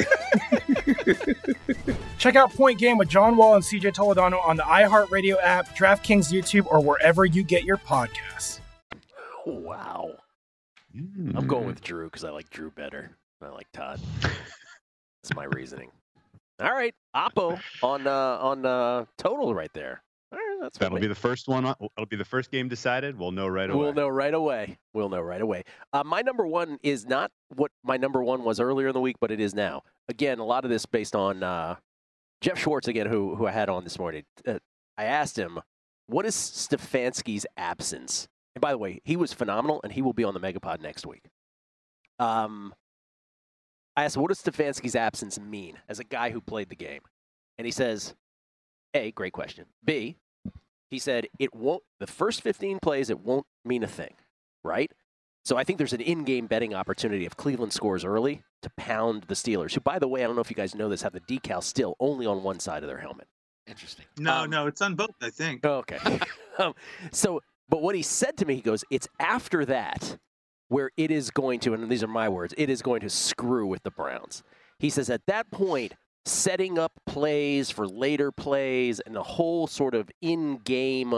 P: Check out Point Game with John Wall and C J Toledano on the iHeartRadio app, DraftKings YouTube, or wherever you get your podcasts.
J: Wow. Mm. I'm going with Drew because I like Drew better. I like Todd. That's my reasoning. All right, Oppo on uh, on uh, total right there. All right, that's
I: That'll
J: me.
I: be the first one. It'll be the first game decided. We'll know right away.
J: We'll know right away. We'll know right away. Uh, my number one is not what my number one was earlier in the week, but it is now. Again, a lot of this based on uh, Jeff Schwartz, again, who who I had on this morning. Uh, I asked him, what is Stefanski's absence? And by the way, he was phenomenal, and he will be on the Megapod next week. Um, I asked him, what does Stefanski's absence mean as a guy who played the game? And he says, A, great question. B, he said, it won't, the first fifteen plays, it won't mean a thing, right? So I think there's an in-game betting opportunity if Cleveland scores early to pound the Steelers, who, by the way, I don't know if you guys know this, have the decal still only on one side of their helmet.
G: Interesting.
H: No,
J: um,
H: no, it's on both, I think.
J: Okay. um, so, but what he said to me, he goes, it's after that where it is going to, and these are my words, it is going to screw with the Browns. He says at that point, setting up plays for later plays and the whole sort of in-game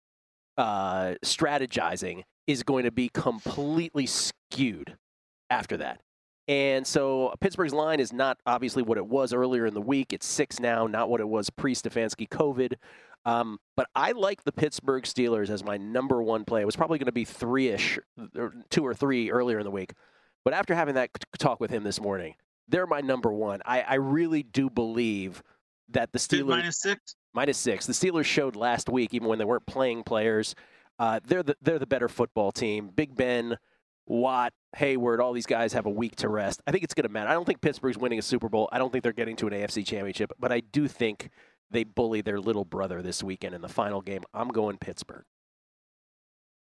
J: uh, strategizing is going to be completely skewed after that. And so Pittsburgh's line is not obviously what it was earlier in the week. It's six now, not what it was pre-Stefanski COVID. Um, but I like the Pittsburgh Steelers as my number one play. It was probably going to be three-ish, or two or three earlier in the week. But after having that talk with him this morning, they're my number one. I, I really do believe that the Steelers...
H: Minus six?
J: Minus six. The Steelers showed last week, even when they weren't playing players, uh, they're the they're the better football team. Big Ben, Watt, Hayward, all these guys have a week to rest. I think it's going to matter. I don't think Pittsburgh's winning a Super Bowl. I don't think they're getting to an A F C championship, but I do think they bully their little brother this weekend in the final game. I'm going Pittsburgh.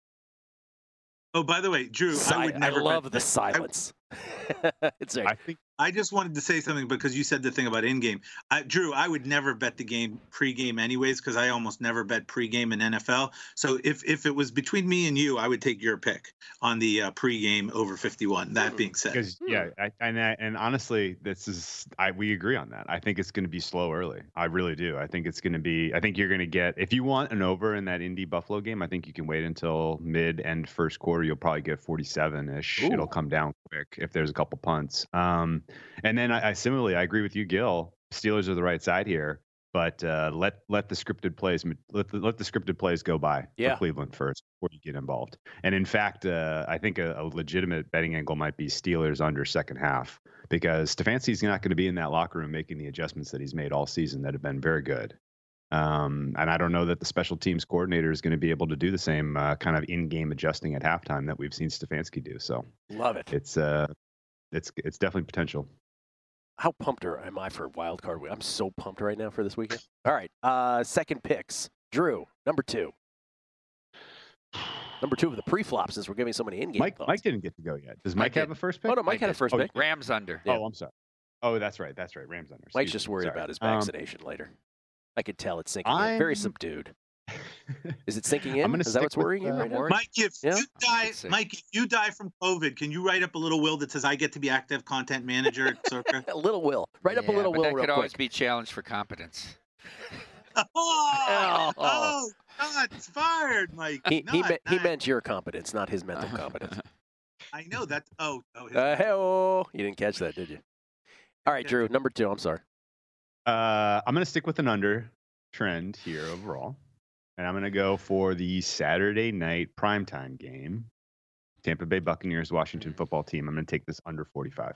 H: Oh, by the way, Drew,
J: Si-
H: I would never.
J: I love
H: bet
J: the
H: that.
J: silence.
H: I,
J: it's right.
I: I think
H: I just wanted to say something because you said the thing about in-game. I, Drew, I would never bet the game pre-game anyways because I almost never bet pre-game in N F L. So if, if it was between me and you, I would take your pick on the uh, pre-game over fifty-one. That being said.
I: Because, yeah, I, and, I, and honestly, this is I we agree on that. I think it's going to be slow early. I really do. I think it's going to be – I think you're going to get – if you want an over in that Indy-Buffalo game, I think you can wait until mid and first quarter. You'll probably get forty-seven-ish. It'll come down quick if there's a couple punts. Um, and then I, I similarly, I agree with you, Gil. Steelers are the right side here, but uh, let let the scripted plays let the, let the scripted plays go by
J: yeah.
I: for Cleveland first before you get involved. And in fact, uh, I think a, a legitimate betting angle might be Steelers under second half because Stefanski's not going to be in that locker room making the adjustments that he's made all season that have been very good. Um, and I don't know that the special teams coordinator is going to be able to do the same uh, kind of in-game adjusting at halftime that we've seen Stefanski do. So
J: love it.
I: It's uh, it's it's definitely potential.
J: How pumped am I for wild card week? I'm so pumped right now for this weekend. All right, uh, second picks. Drew, number two. Number two of the pre-flop since we're giving so many in-game
I: Mike,
J: thoughts.
I: Mike didn't get to go yet. Does Mike,
G: Mike
I: have a first pick?
J: Oh, no, Mike, Mike had a first
I: oh,
J: pick.
G: Rams under.
I: Oh, I'm sorry. Oh, that's right. That's right. Rams under.
J: Mike's
I: Excuse
J: just
I: me.
J: worried
I: Sorry.
J: about his
I: Um,
J: vaccination later. I could tell it's sinking in.
I: I'm-
J: Very subdued. Is it sinking in?
I: I'm gonna
J: Is that
I: stick
J: what's
I: with,
J: worrying you
I: uh,
J: right now?
H: Mike, if
J: Yeah?
H: you die,
G: Let's see.
H: Mike, if you die from COVID, can you write up a little will that says I get to be active content manager at Circa?
J: A little will. Write up a
G: Yeah,
J: little
G: but
J: will
G: that
J: real
G: could
J: quick.
G: always be challenged for competence.
H: oh,
J: Oh.
H: oh, God, it's fired, Mike.
J: He, he,
H: Not
J: meant, he
H: that.
J: meant your competence, not his mental competence.
H: I know that. Oh, oh, his-
J: Uh, hey-oh. You didn't catch that, did you? All right, Drew, number two. I'm sorry.
I: Uh, I'm going to stick with an under trend here overall. And I'm going to go for the Saturday night primetime game. Tampa Bay Buccaneers, Washington football team. I'm going to take this under forty-five.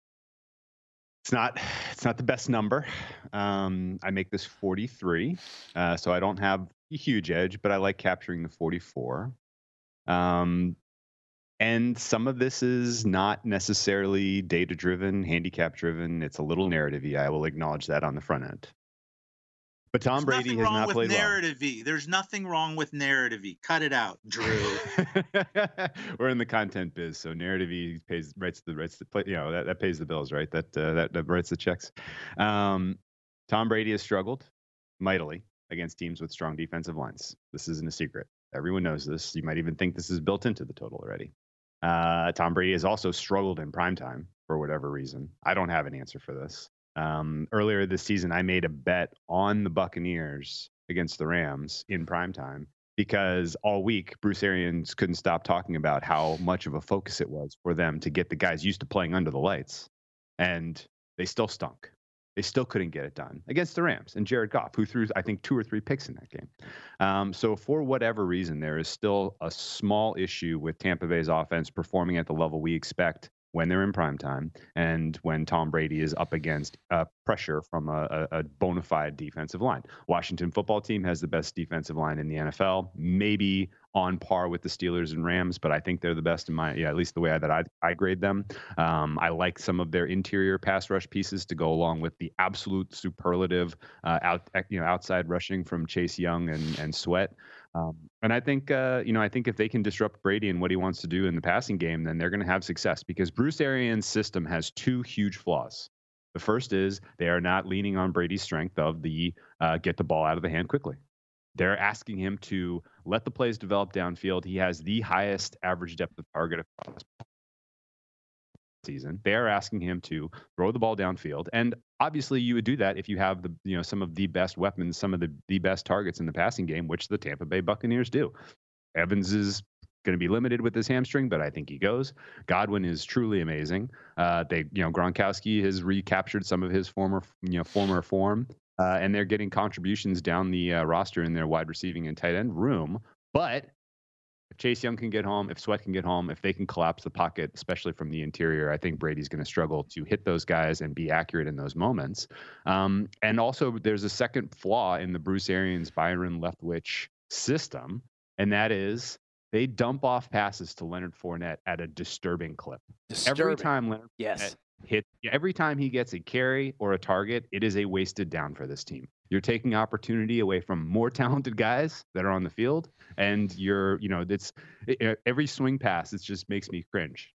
I: It's not it's not the best number. Um, I make this forty-three. Uh, so I don't have a huge edge, but I like capturing the forty-four. Um, and some of this is not necessarily data-driven, handicap-driven. It's a little narrative-y. I will acknowledge that on the front end. But Tom
H: There's
I: Brady
H: nothing
I: has
H: wrong
I: not
H: with
I: played well.
H: narrative-y. There's nothing wrong with narrative-y. Cut it out, Drew.
I: We're in the content biz, so narrative pays writes the writes the play, you know that, that pays the bills, right? That, uh, that that writes the checks. Um, Tom Brady has struggled mightily against teams with strong defensive lines. This isn't a secret. Everyone knows this. You might even think this is built into the total already. Uh, Tom Brady has also struggled in primetime for whatever reason. I don't have an answer for this. Um, earlier this season, I made a bet on the Buccaneers against the Rams in primetime because all week Bruce Arians couldn't stop talking about how much of a focus it was for them to get the guys used to playing under the lights, and they still stunk. They still couldn't get it done against the Rams and Jared Goff, who threw, I think, two or three picks in that game. Um, so for whatever reason, there is still a small issue with Tampa Bay's offense performing at the level we expect when they're in primetime and when Tom Brady is up against uh, pressure from a, a, a bona fide defensive line. Washington football team has the best defensive line in the N F L, maybe on par with the Steelers and Rams, but I think they're the best in my, yeah, at least the way that I, I grade them. Um, I like some of their interior pass rush pieces to go along with the absolute superlative uh, out, you know, outside rushing from Chase Young and, and Sweat. Um, and I think, uh, you know, I think if they can disrupt Brady and what he wants to do in the passing game, then they're going to have success because Bruce Arians' system has two huge flaws. The first is they are not leaning on Brady's strength of the uh, get the ball out of the hand quickly. They're asking him to let the plays develop downfield. He has the highest average depth of target season. They're asking him to throw the ball downfield. And obviously you would do that if you have the, you know, some of the best weapons, some of the, the best targets in the passing game, which the Tampa Bay Buccaneers do. Evans is going to be limited with his hamstring, but I think he goes. Godwin is truly amazing. Uh, they, you know, Gronkowski has recaptured some of his former, you know, former form, uh, and they're getting contributions down the uh, roster in their wide receiving and tight end room. But if Chase Young can get home, if Sweat can get home, if they can collapse the pocket, especially from the interior, I think Brady's going to struggle to hit those guys and be accurate in those moments. Um, and also, there's a second flaw in the Bruce Arians, Byron Leftwich system, and that is they dump off passes to Leonard Fournette at a disturbing clip.
J: Disturbing.
I: Every time Leonard
J: Yes.
I: Fournette hit, every time he gets a carry or a target, it is a wasted down for this team. You're taking opportunity away from more talented guys that are on the field, and you're, you know, it's it, every swing pass. It just makes me cringe.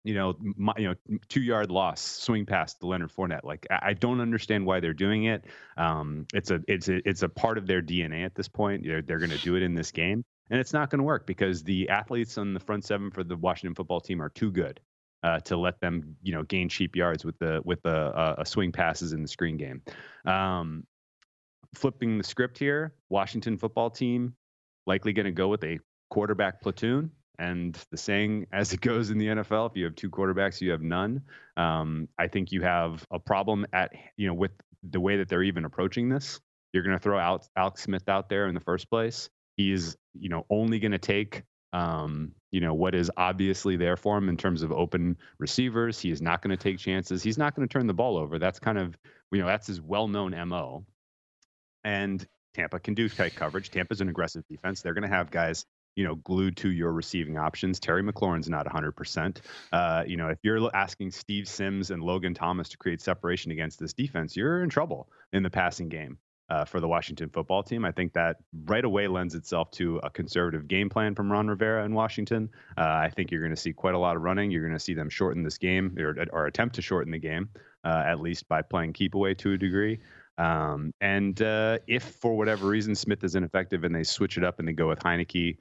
I: you know, my, you know, two yard loss, swing pass to Leonard Fournette. Like, I, I don't understand why they're doing it. Um, it's a, it's a, it's a part of their D N A at this point. They're, they're going to do it in this game, and it's not going to work because the athletes on the front seven for the Washington football team are too good uh, to let them, you know, gain cheap yards with the, with the uh, a swing passes in the screen game. Um, flipping the script here, Washington football team likely going to go with a quarterback platoon. And the saying, as it goes in the N F L, if you have two quarterbacks, you have none. Um, I think you have a problem at, you know, with the way that they're even approaching this. You're going to throw out Alex Smith out there in the first place. He is, you know, only going to take, um, you know, what is obviously there for him in terms of open receivers. He is not going to take chances. He's not going to turn the ball over. That's kind of, you know, that's his well-known M O. And Tampa can do tight coverage. Tampa's an aggressive defense. They're going to have guys, you know, glued to your receiving options. Terry McLaurin's not one hundred percent. Uh, you know, if you're asking Steve Sims and Logan Thomas to create separation against this defense, you're in trouble in the passing game uh, for the Washington football team. I think that right away lends itself to a conservative game plan from Ron Rivera in Washington. Uh, I think you're going to see quite a lot of running. You're going to see them shorten this game or, or attempt to shorten the game, uh, at least by playing keep away to a degree. Um, and uh, if for whatever reason Smith is ineffective and they switch it up and they go with Heineke,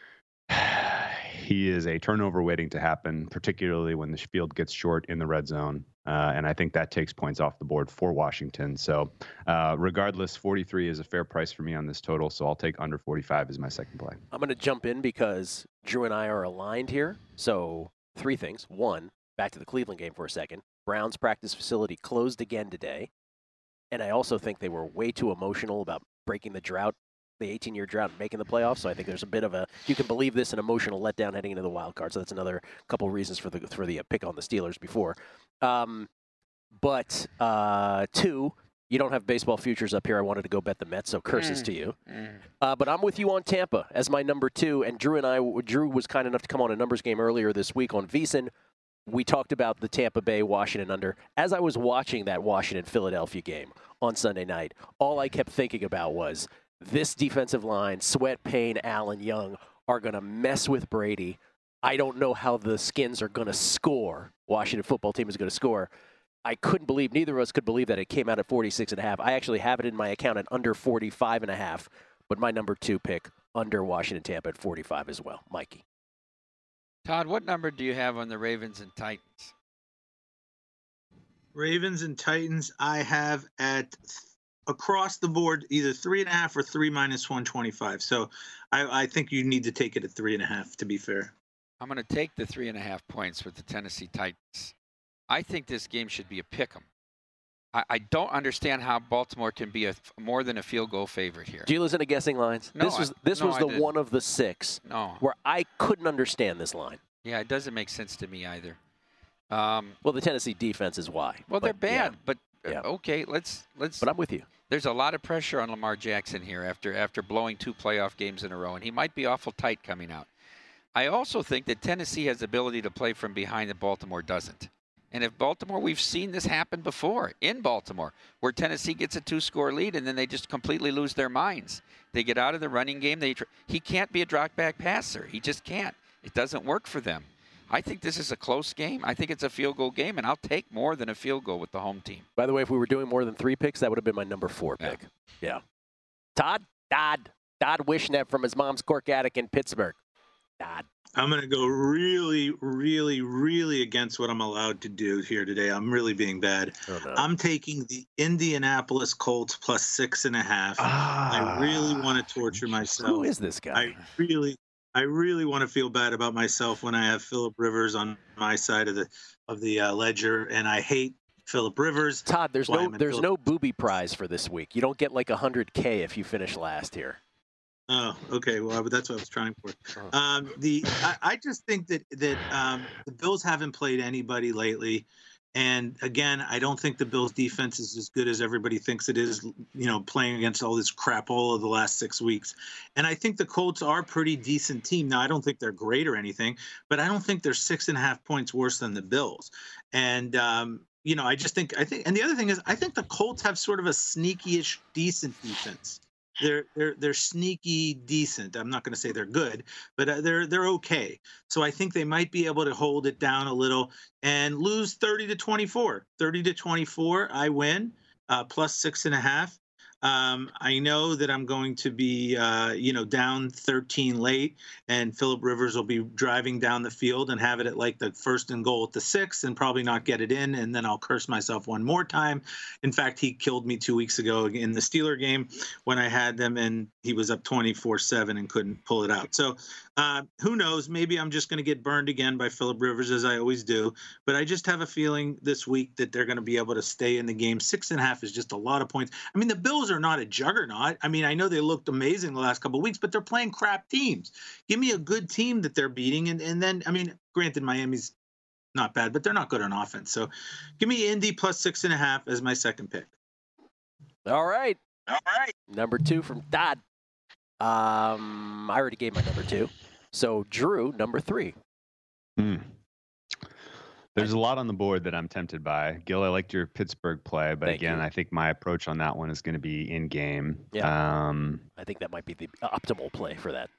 I: he is a turnover waiting to happen, particularly when the field gets short in the red zone. Uh, and I think that takes points off the board for Washington. So uh, regardless, forty-three is a fair price for me on this total. So I'll take under forty-five as my second play.
J: I'm going to jump in because Drew and I are aligned here. So three things. One, back to the Cleveland game for a second. Browns practice facility closed again today. And I also think they were way too emotional about breaking the drought, the eighteen-year drought, and making the playoffs. So I think there's a bit of a, you can believe this, an emotional letdown heading into the wild card. So that's another couple reasons for the for the pick on the Steelers before. Um, but uh, two, you don't have baseball futures up here. I wanted to go bet the Mets, so curses
G: Mm.
J: to you.
G: Mm.
J: Uh, but I'm with you on Tampa as my number two. And Drew and I, Drew was kind enough to come on a numbers game earlier this week on VSiN. We talked about the Tampa Bay Washington under. As I was watching that Washington Philadelphia game on Sunday night, all I kept thinking about was this defensive line, Sweat, Payne, Allen, Young, are going to mess with Brady. I don't know how the Skins are going to score. Washington football team is going to score. I couldn't believe, neither of us could believe that it came out at forty-six and a half. I actually have it in my account at under forty-five and a half, but my number two pick under Washington Tampa at forty-five as well. Mikey.
G: Todd, what number do you have on the Ravens and Titans?
H: Ravens and Titans, I have at across the board either three and a half or three minus one twenty-five. So I, I think you need to take it at three and a half to be fair.
G: I'm going to take the three and a half points with the Tennessee Titans. I think this game should be a pick 'em. I, I don't understand how Baltimore can be a more than a field goal favorite here.
J: Do you listen to guessing lines?
G: No,
J: this was
G: I-
J: this
G: no,
J: was
G: I
J: the
G: didn't.
J: one of the six
G: No.
J: where I couldn't understand this line.
G: Yeah, it doesn't make sense to me either. Um,
J: Well, the Tennessee defense is why.
G: well, they're
J: but,
G: bad,
J: yeah.
G: but uh,
J: Yeah.
G: okay, let's let's.
J: But I'm with you.
G: There's a lot of pressure on Lamar Jackson here after after blowing two playoff games in a row, and he might be awful tight coming out. I also think that Tennessee has the ability to play from behind that Baltimore doesn't. And if Baltimore, we've seen this happen before in Baltimore, where Tennessee gets a two-score lead and then they just completely lose their minds. They get out of the running game. They tr- he can't be a drop-back passer. He just can't. It doesn't work for them. I think this is a close game. I think it's a field goal game, and I'll take more than a field goal with the home team.
J: By the way, if we were doing more than three picks, that would have been my number four pick. Yeah. Todd? Dodd. Dodd Wishnev from his mom's cork attic in Pittsburgh. Dodd.
H: I'm going to go really, really, really against what I'm allowed to do here today. I'm really being bad.
J: Oh, no.
H: I'm taking the Indianapolis Colts plus six and a half.
J: Ah.
H: I really want to torture myself.
J: Who is this guy?
H: I really, I really want to feel bad about myself when I have Phillip Rivers on my side of the of the uh, ledger, and I hate Phillip Rivers.
J: Todd, there's
H: Why
J: no
H: I'm in
J: there's
H: Phillip-
J: no booby prize for this week. You don't get like one hundred K if you finish last here.
H: Oh, okay. Well, that's what I was trying for. Um, the I, I just think that that um, the Bills haven't played anybody lately, and again, I don't think the Bills' defense is as good as everybody thinks it is. You know, playing against all this crap all of the last six weeks, and I think the Colts are a pretty decent team. Now, I don't think they're great or anything, but I don't think they're six and a half points worse than the Bills. And um, you know, I just think I think, and the other thing is, I think the Colts have sort of a sneaky-ish decent defense. they're they're they're sneaky decent. I'm not going to say they're good, but uh, they're they're okay. So I think they might be able to hold it down a little and lose thirty to twenty-four. thirty to twenty-four, I win, uh, plus six and a half. Um, I know that I'm going to be, uh, you know, down thirteen late, and Phillip Rivers will be driving down the field and have it at like the first and goal at the sixth, and probably not get it in, and then I'll curse myself one more time. In fact, he killed me two weeks ago in the Steeler game when I had them, and he was up twenty-four seven and couldn't pull it out. So uh, who knows? Maybe I'm just going to get burned again by Phillip Rivers, as I always do. But I just have a feeling this week that they're going to be able to stay in the game. Six and a half is just a lot of points. I mean, the Bills are not a juggernaut. I mean, I know they looked amazing the last couple of weeks, but they're playing crap teams. Give me a good team that they're beating, and, and then, I mean, granted, Miami's not bad, but they're not good on offense. So give me Indy plus six and a half as my second pick.
J: All right.
H: All right.
J: Number two from Dodd. Um, I already gave my number two. So Drew, number three.
I: Hmm. There's a lot on the board that I'm tempted by. Gil, I liked your Pittsburgh play, but
J: Thank
I: again,
J: you.
I: I think my approach on that one is going to be in game.
J: Yeah.
I: Um,
J: I think that might be the optimal play for that.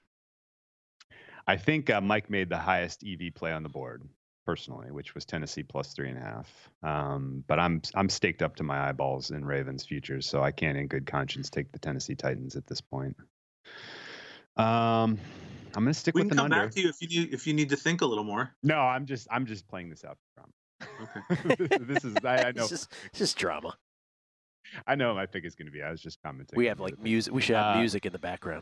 I: I think uh, Mike made the highest E V play on the board personally, which was Tennessee plus three and a half. Um, but I'm I'm staked up to my eyeballs in Ravens futures, so I can't, in good conscience, take the Tennessee Titans at this point. Um, I'm going to stick
H: We
I: with
H: can
I: an
H: come
I: under.
H: back to you if you need, if you need to think a little more.
I: No, I'm just I'm just playing this out for drama.
H: Okay.
I: this is I, I know
J: It's just, it's just drama.
I: I know what my pick is going to be. I was just commenting.
J: We
I: on
J: have
I: the
J: like
I: other thing.
J: music. We should have
I: Uh,
J: music in the background.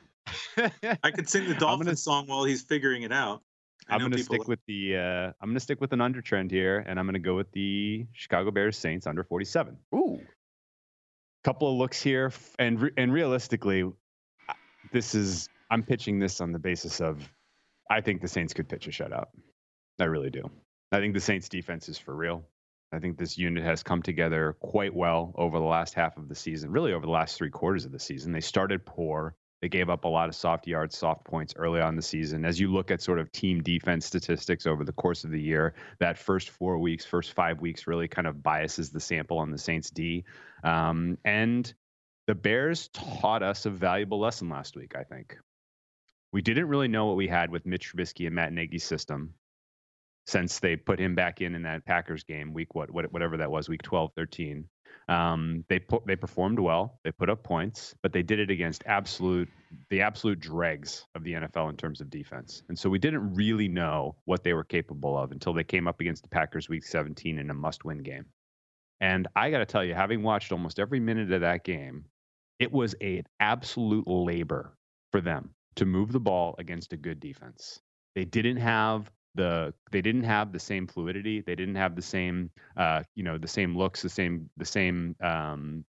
H: I could sing the Dolphins song while he's figuring it out. I
I: I'm
H: know
I: going to
H: people-
I: stick with the uh, I'm going to stick with an under trend here, and I'm going to go with the Chicago Bears Saints under forty-seven.
J: Ooh.
I: Couple of looks here, f- and re- and realistically, uh, this is I'm pitching this on the basis of I think the Saints could pitch a shutout. I really do. I think the Saints defense is for real. I think this unit has come together quite well over the last half of the season, really over the last three quarters of the season. They started poor. They gave up a lot of soft yards, soft points early on in the season. As you look at sort of team defense statistics over the course of the year, that first four weeks, first five weeks really kind of biases the sample on the Saints D. Um, and the Bears taught us a valuable lesson last week, I think. We didn't really know what we had with Mitch Trubisky and Matt Nagy's system since they put him back in in that Packers game, week what, what whatever that was, week twelve, thirteen. Um, they put, they performed well. They put up points, but they did it against absolute the absolute dregs of the N F L in terms of defense. And so we didn't really know what they were capable of until they came up against the Packers week seventeen in a must-win game. And I got to tell you, having watched almost every minute of that game, it was an absolute labor for them to move the ball against a good defense. They didn't have the they didn't have the same fluidity. They didn't have the same uh, you know the same looks, the same the same um,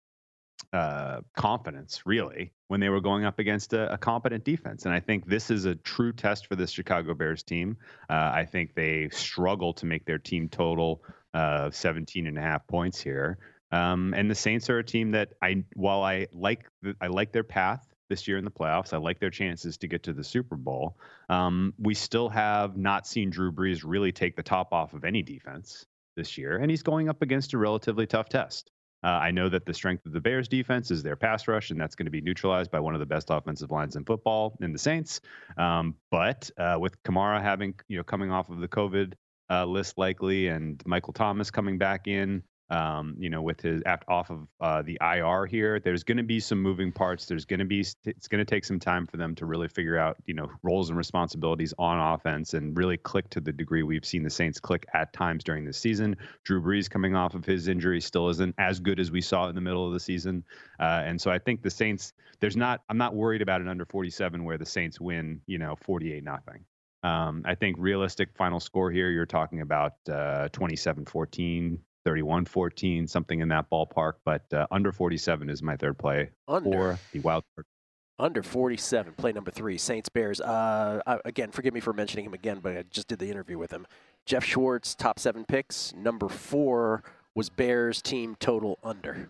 I: uh, confidence really when they were going up against a, a competent defense. And I think this is a true test for this Chicago Bears team. Uh, I think they struggle to make their team total uh, seventeen and a half points here. Um, and the Saints are a team that I while I like I like their path this year in the playoffs. I like their chances to get to the Super Bowl. Um, we still have not seen Drew Brees really take the top off of any defense this year, and he's going up against a relatively tough test. Uh, I know that the strength of the Bears defense is their pass rush, and that's going to be neutralized by one of the best offensive lines in football in the Saints. Um, but uh, with Kamara having, you know, coming off of the COVID uh, list likely, and Michael Thomas coming back in, Um, you know, with his apt off of uh, the I R here, there's going to be some moving parts. There's going to be, it's going to take some time for them to really figure out, you know, roles and responsibilities on offense and really click to the degree we've seen the Saints click at times during this season. Drew Brees coming off of his injury still isn't as good as we saw in the middle of the season. Uh, and so I think the Saints, there's not, I'm not worried about an under forty-seven where the Saints win, you know, forty-eight nothing. Um, I think realistic final score here, you're talking about uh, twenty-seven fourteen, thirty-one fourteen, something in that ballpark. But uh, under forty-seven is my third play
J: Under.
I: for the wild card.
J: Under forty-seven, play number three, Saints Bears. Uh, I, again, forgive me for mentioning him again, but I just did the interview with him. Jeff Schwartz, top seven picks. Number four was Bears team total under.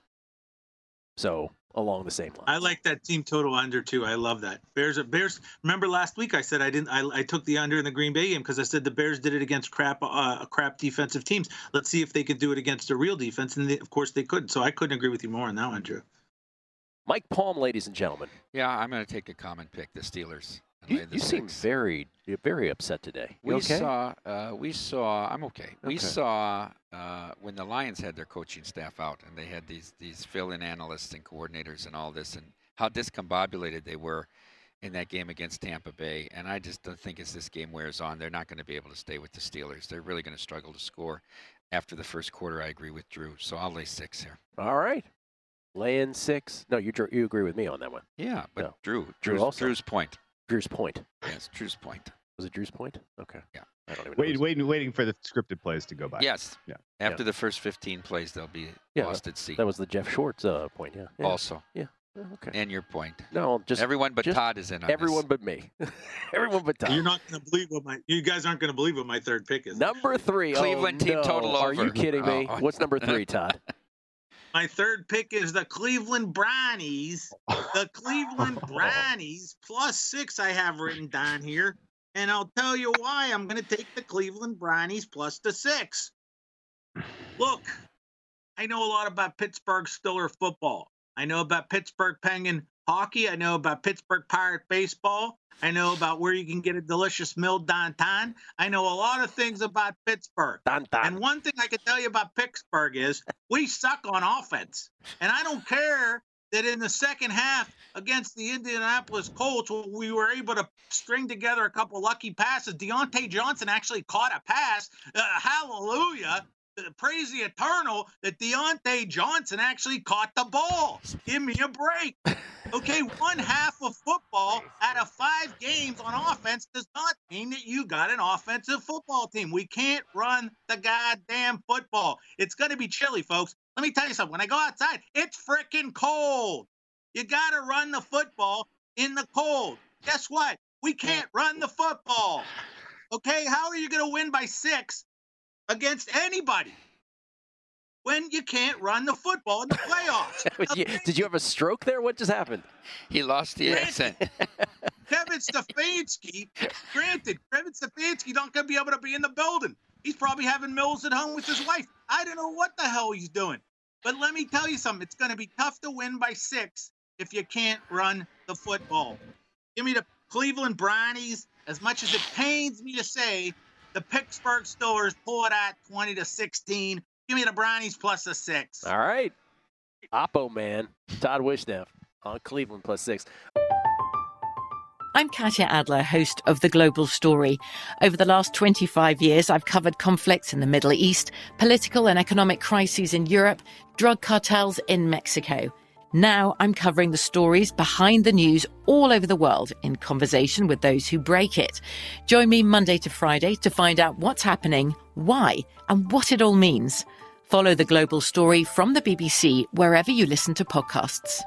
J: So along the same line.
H: I like that team total under too. I love that. Bears are Bears. Remember last week I said I didn't. I, I took the under in the Green Bay game because I said the Bears did it against crap, uh, crap defensive teams. Let's see if they could do it against a real defense, and they, of course they could. So I couldn't agree with you more on that one, Drew.
J: Mike Palm, ladies and gentlemen.
G: Yeah, I'm going to take a common pick, the Steelers. and
J: You,
G: lay the
J: you seem
G: six.
J: very, you're very upset today. You
G: We
J: okay?
G: saw, uh, we saw. I'm okay. We
J: Okay.
G: saw uh, when the Lions had their coaching staff out, and they had these these fill-in analysts and coordinators and all this, and how discombobulated they were in that game against Tampa Bay. And I just don't think as this game wears on, they're not going to be able to stay with the Steelers. They're really going to struggle to score after the first quarter. I agree with Drew, so I'll lay six here.
J: All right. Lay in six. No, you dr- you agree with me on that one.
G: Yeah, but
J: No.
G: Drew,
J: Drew
G: Drew's,
J: also.
G: Drew's point.
J: Drew's point.
G: Yes, Drew's point.
J: Was it Drew's point? Okay.
G: Yeah.
J: I don't even know.
I: Wait, waiting, waiting for the scripted plays to go by.
G: Yes.
I: Yeah.
G: After the first fifteen plays, they'll be
J: Yeah,
G: lost at sea.
J: That was the Jeff Schwartz uh, point. Yeah. yeah.
G: Also.
J: Yeah. Oh, okay.
G: And your point.
J: No, just
G: everyone but
J: just
G: Todd is in on
J: everyone
G: this.
J: but me. everyone but Todd.
H: You're not going to believe what my you guys aren't going to believe what my third pick is.
J: Number three.
G: Cleveland
J: oh,
G: team
J: no.
G: total
J: Are
G: over.
J: you kidding me?
G: Oh.
J: What's number three, Todd?
H: My third pick is the Cleveland Brownies. The Cleveland Brownies plus six I have written down here. And I'll tell you why I'm going to take the Cleveland Brownies plus the six. Look, I know a lot about Pittsburgh Steelers football. I know about Pittsburgh Penguin hockey. I know about Pittsburgh Pirate baseball. I know about where you can get a delicious meal downtown. I know a lot of things about Pittsburgh. And one thing I can tell you about Pittsburgh is we suck on offense. And I don't care that in the second half against the Indianapolis Colts, we were able to string together a couple lucky passes. Deontay Johnson actually caught a pass. Uh, hallelujah. Praise the eternal that Deontay Johnson actually caught the ball. Give me a break. Okay, one half of football out of five games on offense does not mean that you got an offensive football team. We can't run the goddamn football. It's going to be chilly, folks. Let me tell you something. When I go outside, it's freaking cold. You got to run the football in the cold. Guess what? We can't run the football. Okay, how are you going to win by six against anybody when you can't run the football in the playoffs?
J: You- Did you have a stroke there? What just happened?
G: He lost the accent.
H: Kevin Stefanski, granted, Kevin Stefanski not going to be able to be in the building. He's probably having meals at home with his wife. I don't know what the hell he's doing. But let me tell you something. It's going to be tough to win by six if you can't run the football. Give me the Cleveland Brownies. As much as it pains me to say, the Pittsburgh Steelers pull it at twenty to sixteen. Give me the Brownies plus a six.
J: All right. Oppo man. Todd Wishnev on Cleveland plus six.
A: I'm Katya Adler, host of The Global Story. Over the last twenty-five years, I've covered conflicts in the Middle East, political and economic crises in Europe, drug cartels in Mexico. Now I'm covering the stories behind the news all over the world in conversation with those who break it. Join me Monday to Friday to find out what's happening, why, and what it all means. Follow The Global Story from the B B C wherever you listen to podcasts.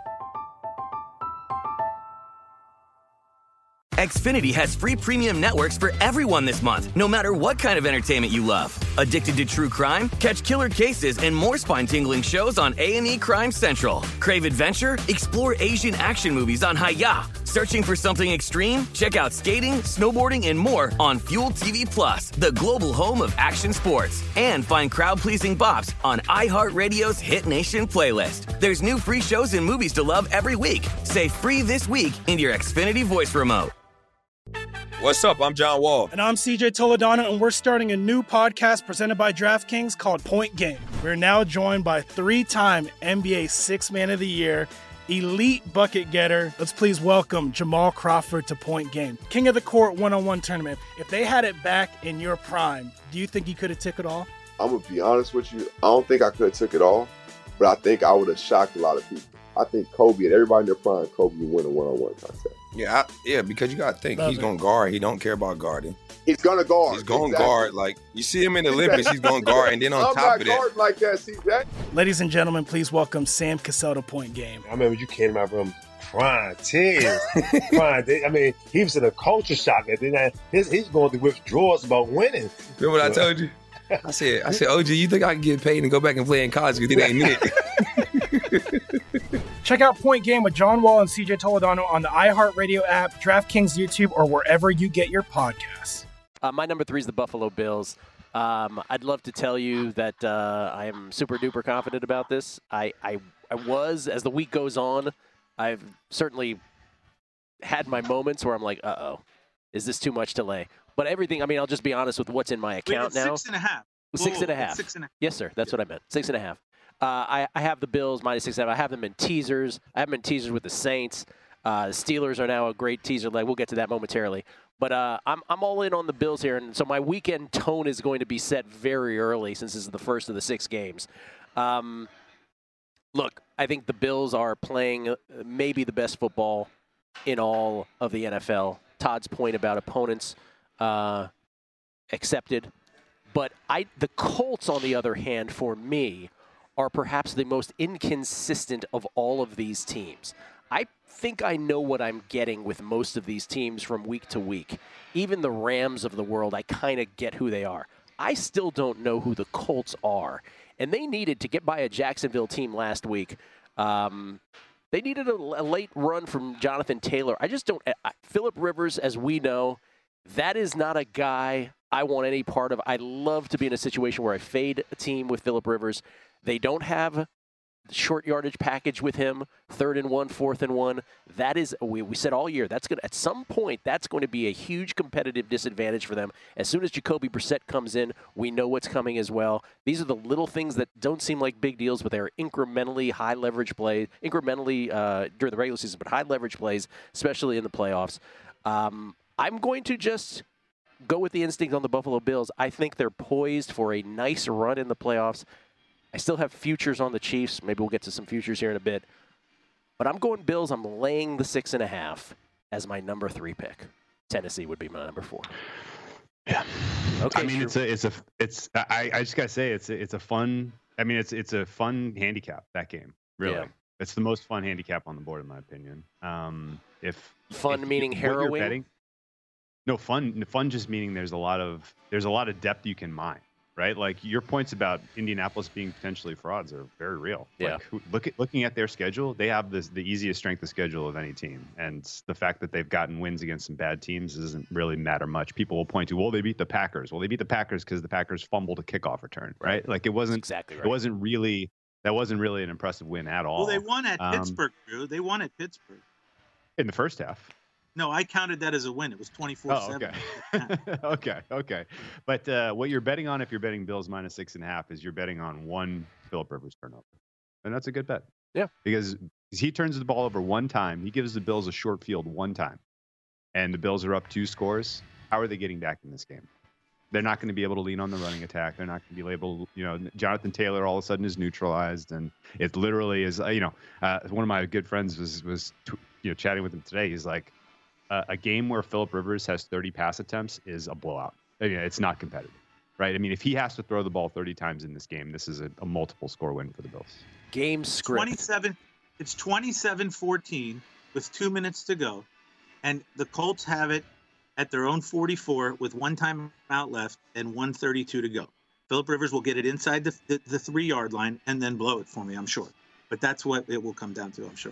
N: Xfinity has free premium networks for everyone this month, no matter what kind of entertainment you love. Addicted to true crime? Catch killer cases and more spine-tingling shows on A and E Crime Central. Crave adventure? Explore Asian action movies on Hayya. Searching for something extreme? Check out skating, snowboarding, and more on Fuel T V Plus, the global home of action sports. And find crowd-pleasing bops on iHeartRadio's Hit Nation playlist. There's new free shows and movies to love every week. Say free this week in your Xfinity voice remote.
S: What's up? I'm John Wall.
P: And I'm C J Toledano, and we're starting a new podcast presented by DraftKings called Point Game. We're now joined by three-time N B A Sixth Man of the Year, elite bucket getter. Let's please welcome Jamal Crawford to Point Game. King of the Court one-on-one tournament. If they had it back in your prime, do you think you could have took it all?
Q: I'm going to be honest with you. I don't think I could have took it all, but I think I would have shocked a lot of people. I think Kobe and everybody in their prime, Kobe would win a one-on-one contest.
O: Yeah, I, yeah, because you got to think,
Q: Love
O: he's
Q: it.
O: going to guard. He don't care about guarding.
Q: He's going to guard.
O: He's going to
Q: Exactly.
O: guard. Like, you see him in the Olympics, he's going to guard. And then on
Q: I'm
O: top
Q: not
O: of that,
Q: guarding like that, C J.
P: Ladies and gentlemen, please welcome Sam Cassell to Point Game.
R: I remember you came out from crying, tears, crying. They- I mean, he was in a culture shock. And then his, he's going through withdrawals about winning.
O: remember what I told you? I said, I said, O G, you think I can get paid and go back and play in college because it ain't it?
P: Check out Point Game with John Wall and C J Toledano on the iHeartRadio app, DraftKings YouTube, or wherever you get your podcasts.
J: Uh, my number three is the Buffalo Bills. Um, I'd love to tell you that uh, I am super duper confident about this. I, I I was as the week goes on. I've certainly had my moments where I'm like, uh-oh, is this too much to lay? But everything, I mean, I'll just be honest with what's in my account
H: Wait, it's
J: now.
H: Six and a half.
J: Six
H: Whoa,
J: and a
H: it's
J: half.
H: Six and a half.
J: Yes, sir. That's what I meant. Six and a half. Uh, I, I have the Bills minus six and a half. I have them in teasers. I have them in teasers with the Saints. Uh, the Steelers are now a great teaser leg. We'll get to that momentarily. But uh, I'm I'm all in on the Bills here, and so my weekend tone is going to be set very early since this is the first of the six games. Um, look, I think the Bills are playing maybe the best football in all of the N F L. Todd's point about opponents uh, accepted. But I, the Colts, on the other hand, for me, are perhaps the most inconsistent of all of these teams. I think I know what I'm getting with most of these teams from week to week. Even the Rams of the world, I kind of get who they are. I still don't know who the Colts are. And they needed to get by a Jacksonville team last week. Um, they needed a, a late run from Jonathan Taylor. I just don't – Phillip Rivers, as we know, that is not a guy I want any part of. I'd love to be in a situation where I fade a team with Phillip Rivers. They don't have the short yardage package with him, third and one, fourth and one. That is, we, we said all year, that's going to, at some point, that's going to be a huge competitive disadvantage for them. As soon as Jacoby Brissett comes in, we know what's coming as well. These are the little things that don't seem like big deals, but they're incrementally high leverage plays, incrementally uh, during the regular season, but high leverage plays, especially in the playoffs. Um, I'm going to just go with the instinct on the Buffalo Bills. I think they're poised for a nice run in the playoffs. I still have futures on the Chiefs. Maybe we'll get to some futures here in a bit. But I'm going Bills. I'm laying the six and a half as my number three pick. Tennessee would be my number four.
I: Yeah.
J: Okay.
I: I mean,
J: sure.
I: it's a, it's a, it's. I, I just gotta say, it's, a, it's a fun. I mean, it's, it's a fun handicap, that game. Really,
J: Yeah.
I: It's the most fun handicap on the board, in my opinion. Um, if
J: Fun
I: if,
J: meaning
I: if what you're
J: harrowing?
I: betting- no, fun. Fun just meaning there's a lot of there's a lot of depth you can mine. Right, like your points about Indianapolis being potentially frauds are very real.
J: Yeah.
I: Like, who, look at looking at their schedule, they have this the easiest strength of schedule of any team, and the fact that they've gotten wins against some bad teams doesn't really matter much. People will point to, well, they beat the Packers. Well, they beat the Packers because the Packers fumbled a kickoff return. Right,
J: Right.
I: like it wasn't
J: exactly right.
I: It wasn't really that wasn't really an impressive win at all.
H: Well, they won at
I: Um,
H: Pittsburgh, Drew. They won at Pittsburgh.
I: in the first half.
H: No, I counted that as a win. It was twenty-four seven.
I: Oh, okay. okay, okay. But uh, what you're betting on if you're betting Bills minus six and a half is you're betting on one Phillip Rivers turnover. And that's a good bet.
J: Yeah.
I: Because he turns the ball over one time. He gives the Bills a short field one time. And the Bills are up two scores. How are they getting back in this game? They're not going to be able to lean on the running attack. They're not going to be able, you know, Jonathan Taylor all of a sudden is neutralized. And it literally is, uh, you know, uh, one of my good friends was, was you know, chatting with him today. He's like, Uh, a game where Phillip Rivers has thirty pass attempts is a blowout. I mean, it's not competitive, right? I mean, if he has to throw the ball thirty times in this game, this is a, a multiple score win for the Bills.
J: Game script.
H: twenty-seven. It's twenty-seven fourteen with two minutes to go, and the Colts have it at their own forty-four with one time out left and one thirty-two to go. Phillip Rivers will get it inside the, the, the three-yard line and then blow it for me, I'm sure. But that's what it will come down to, I'm sure.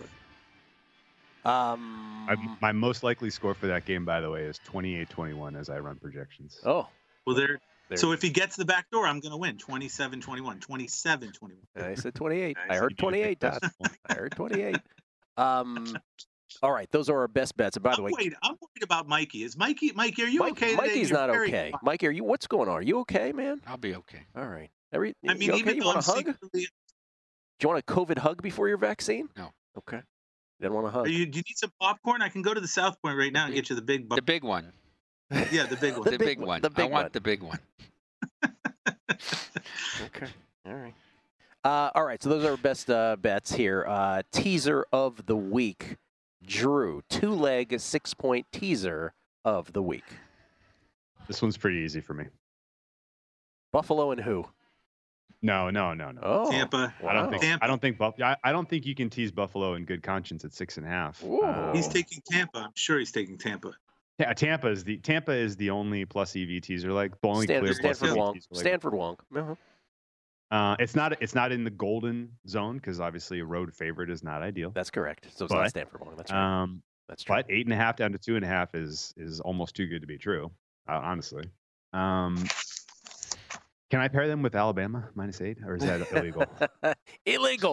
J: Um,
I: I, my most likely score for that game, by the way, is twenty-eight twenty-one as I run projections.
J: Oh.
H: Well, there.
J: There.
H: So if he gets the back door, I'm going to win twenty-seven twenty-one, twenty-seven twenty-one.
J: I said twenty-eight. I heard twenty-eight, Todd. I heard twenty-eight. Um, all right, those are our best bets. And by the
H: I'm
J: way,
H: worried, I'm worried about Mikey. Is Mikey, Mikey, are you
J: Mike,
H: okay today?
J: Mikey's
H: You're
J: not
H: very
J: okay.
H: quiet.
J: Mikey, are you? What's going on? Are you okay, man?
G: I'll be okay.
J: All right. Every,
H: I mean,
J: you okay?
H: even
J: You
H: though
J: want
H: I'm
J: a hug?
H: secretly,
J: Do you want a COVID hug before your vaccine?
G: No.
J: Okay. Didn't want a hug.
H: are you, do you need some popcorn? I can go to the South Point right now and get you the big. Bu-
G: The big one.
H: yeah, the big one.
G: The,
J: The
G: big,
J: big-
G: one.
J: the big
G: I want
J: one.
G: the big one.
J: Okay. All right. Uh, all right. So those are our best uh, bets here. Uh, teaser of the week. Drew, two-leg, six-point teaser of the week.
I: This one's pretty easy for me.
J: Buffalo and who?
I: No, no, no, no.
J: Oh,
H: Tampa.
I: I don't
J: wow.
I: think
H: Tampa.
I: I don't think Buff, I, I don't think you can tease Buffalo in good conscience at six and a half.
J: Ooh.
I: Um,
H: He's taking Tampa. I'm sure he's taking Tampa.
I: Yeah, Tampa is the Tampa is the only plus E V teaser, like the only
J: Stan-
I: clear plus
J: Stanford
I: E V
J: Wong.
I: teaser. Like,
J: Stanford Wong. Uh-huh.
I: uh, it's not it's not in the golden zone because obviously a road favorite is not ideal.
J: That's correct. So it's
I: But,
J: not Stanford Wong. That's right.
I: Um,
J: That's true.
I: but eight and a half down to two and a half is is almost too good to be true, uh, honestly. Um, can I pair them with Alabama minus eight, or is that illegal?
J: Illegal.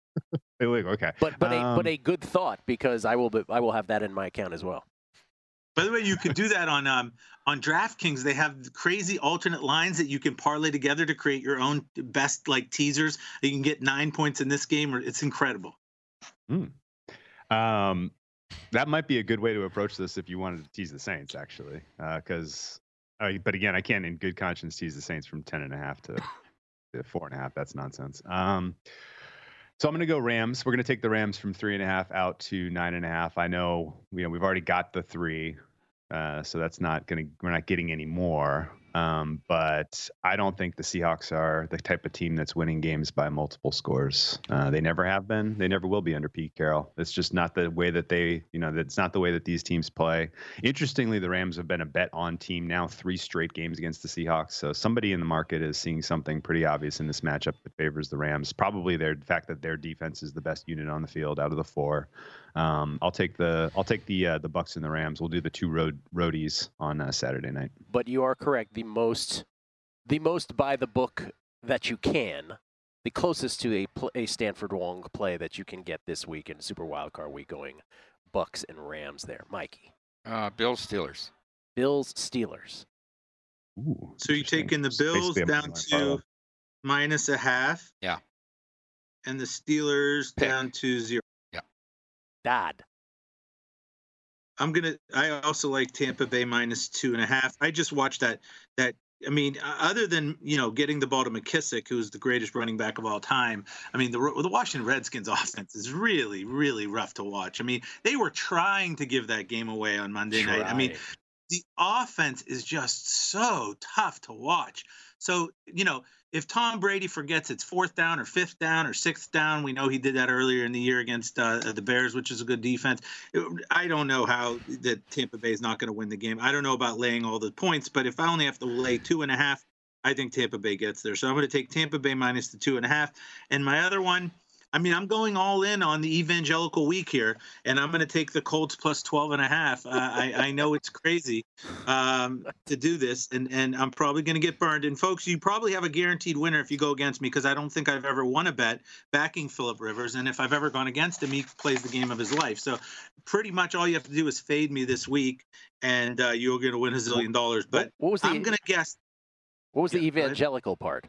I: Illegal. Okay.
J: But but a
I: Um,
J: but a good thought because I will be, I will have that in my account as well.
H: By the way, you can do that on um on DraftKings. They have crazy alternate lines that you can parlay together to create your own best like teasers. You can get nine points in this game, or it's incredible.
I: Mm. Um, that might be a good way to approach this if you wanted to tease the Saints, actually, because. Uh, but again, I can't in good conscience tease the Saints from ten and a half to, to four and a half. That's nonsense. Um, so I'm going to go Rams. We're going to take the Rams from three and a half out to nine and a half. I know, you know, we've already got the three, uh, so that's not going to. We're not getting any more. Um, but I don't think the Seahawks are the type of team that's winning games by multiple scores. Uh, they never have been. They never will be under Pete Carroll. It's just not the way that they, you know, that's not the way that these teams play. Interestingly, the Rams have been a bet on team now three straight games against the Seahawks. So somebody in the market is seeing something pretty obvious in this matchup that favors the Rams. Probably their the fact that their defense is the best unit on the field out of the four. Um, I'll take the I'll take the uh, the Bucks and the Rams. We'll do the two road roadies on uh, Saturday night.
J: But you are correct. The most, the most by the book that you can, the closest to a pl- a Stanford Wong play that you can get this week in Super Wildcard Week, going Bucks and Rams. There, Mikey.
G: Uh, Bills Steelers.
J: Bills Steelers.
I: Ooh,
H: So you're taking the Bills
I: Basically, I'm
H: down
I: going
H: to
I: parlay.
H: minus a half,
G: Yeah.
H: and the Steelers
G: Pick.
H: down to zero.
J: Dad.
H: I'm gonna. I also like Tampa Bay minus two and a half. I just watched that. That I mean, uh, other than you know getting the ball to McKissick, who's the greatest running back of all time. I mean, the the Washington Redskins offense is really, really rough to watch. I mean, they were trying to give that game away on Monday night. I mean, the offense is just so tough to watch. So you know, if Tom Brady forgets it's fourth down or fifth down or sixth down, we know he did that earlier in the year against uh, the Bears, which is a good defense. It, I don't know how that Tampa Bay is not going to win the game. I don't know about laying all the points, but if I only have to lay two and a half, I think Tampa Bay gets there. So I'm going to take Tampa Bay minus the two and a half. And my other one, I mean, I'm going all in on the evangelical week here, and I'm going to take the Colts plus twelve and a half. Uh, I, I know it's crazy um, to do this, and, and I'm probably going to get burned. And folks, you probably have a guaranteed winner if you go against me, because I don't think I've ever won a bet backing Phillip Rivers. And if I've ever gone against him, he plays the game of his life. So pretty much all you have to do is fade me this week, and uh, you're going to win a zillion dollars. But
J: what was the,
H: I'm going to guess.
J: What was
H: Yeah,
J: the evangelical part?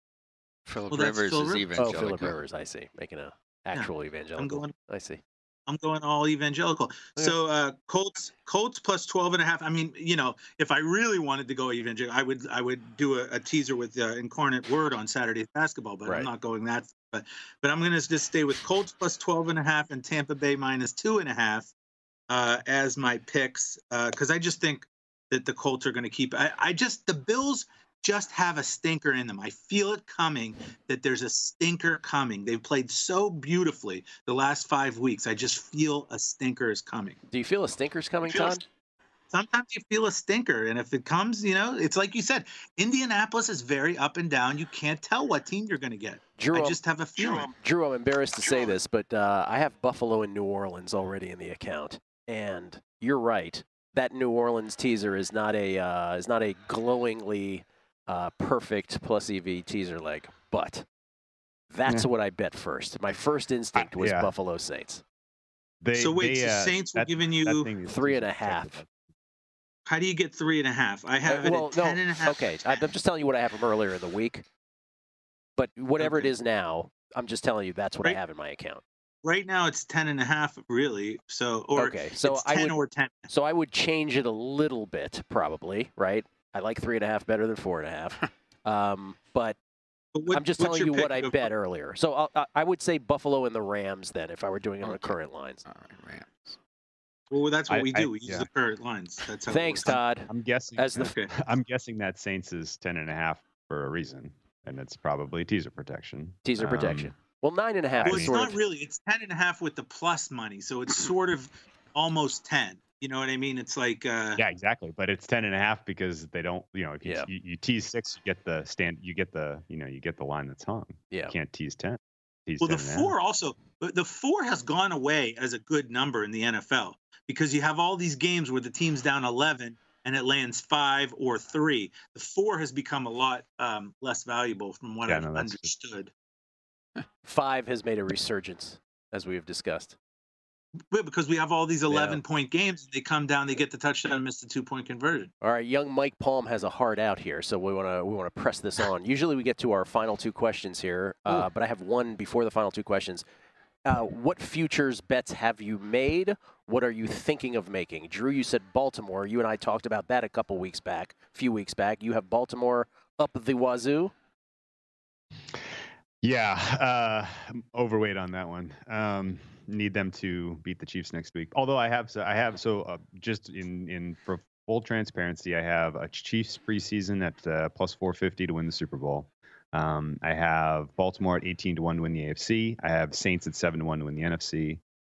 G: Phillip
H: Well, that's
G: Rivers
H: Phil
G: is
H: Rivers.
G: evangelical.
J: Oh, Phillip Rivers. I see. Making a actual evangelical.
H: I'm going.
J: I see.
H: I'm going all evangelical. So uh, Colts, Colts plus twelve and a half. I mean, you know, if I really wanted to go evangelical, I would, I would do a, a teaser with uh, Incarnate Word on Saturday basketball, but
J: Right.
H: I'm not going that. But, but I'm going to just stay with Colts plus twelve and a half and Tampa Bay minus two and a half uh, as my picks because uh, I just think that the Colts are going to keep. I, I just the Bills just have a stinker in them. I feel it coming, that there's a stinker coming. They've played so beautifully the last five weeks. I just feel a stinker is coming.
J: Do you feel a stinker's coming,
H: feel a-
J: Todd?
H: Sometimes you feel a stinker, and if it comes, you know, it's like you said, Indianapolis is very up and down. You can't tell what team you're going to get.
J: Drew,
H: I
J: I'm-
H: just have a feeling.
J: Drew, I'm embarrassed to say this, but uh, I have Buffalo and New Orleans already in the account, and you're right. That New Orleans teaser is not a uh, is not a glowingly uh, perfect plus E V teaser leg, but that's
I: Yeah.
J: what I bet first. My first instinct was
I: yeah.
J: Buffalo Saints.
I: They,
H: So wait,
I: they,
H: so
I: uh,
H: Saints were
I: that-
H: giving
I: that
H: you
I: thing is
J: Three and a
I: just
J: half.
I: technical.
H: How do you get three and a half? I have
J: Uh,
H: it
J: well,
H: at ten
J: no,
H: and a half.
J: okay. I- I'm just telling you what I have from earlier in the week. But whatever
H: Okay.
J: it is now, I'm just telling you that's what I
H: Right.
J: have in my account.
H: Right now it's ten and a half, really. So or
J: Okay, so
H: it's
J: I
H: ten
J: would-
H: or ten.
J: So I would change it a little bit, probably, right? I like three and a half better than four and a half. um, but
H: But what-
J: I'm just
H: what's
J: telling
H: your
J: you
H: pick?
J: what I bet earlier. So I'll, I- I would say Buffalo and the Rams then, if I were doing it on the current lines.
G: All right, Rams.
H: Well, that's what
I: I-
H: we
I: I-
H: do. We use
I: yeah.
H: the current lines. That's how. it
J: Thanks,
H: works.
J: Todd.
I: I'm guessing.
J: As the
H: Okay.
I: I'm guessing that Saints is ten and a half for a reason, and it's probably teaser protection.
J: teaser
I: Um,
J: protection. Well, nine and a half
H: Well,
J: is
H: it's
J: sort
H: not
J: of.
H: really. It's ten and a half with the plus money, so it's sort of almost ten. You know what I mean? It's like. Uh,
I: Yeah, exactly. But it's ten and a half because they don't. You know, if you,
J: Yeah.
I: you, you tease six, you get the stand. You get the. You know, you get the line that's hung.
J: Yeah.
I: You can't tease ten. Tease
H: Well, the
I: ten and a half.
H: four also. but The four has gone away as a good number in the N F L because you have all these games where the team's down eleven and it lands five or three. The four has become a lot um, less valuable from what
I: Yeah,
H: I've
I: no, that's-
H: understood.
J: Five has made a resurgence, as we have discussed.
H: Yeah, because we have all these eleven-point games. They come down, they get the touchdown, and miss the two-point conversion.
J: All right, young Mike Palm has a heart out here, so we want to we want to press this on. Usually we get to our final two questions here, uh, but I have one before the final two questions. Uh, what futures bets have you made? What are you thinking of making? Drew, you said Baltimore. You and I talked about that a couple weeks back, a few weeks back. You have Baltimore up the wazoo.
I: Yeah, uh, I'm overweight on that one. Um, need them to beat the Chiefs next week. Although I have, so I have, so uh, just in in for full transparency, I have a Chiefs preseason at uh, plus four fifty to win the Super Bowl. Um, I have Baltimore at eighteen to one to win the A F C. I have Saints at seven to one to win the N F C,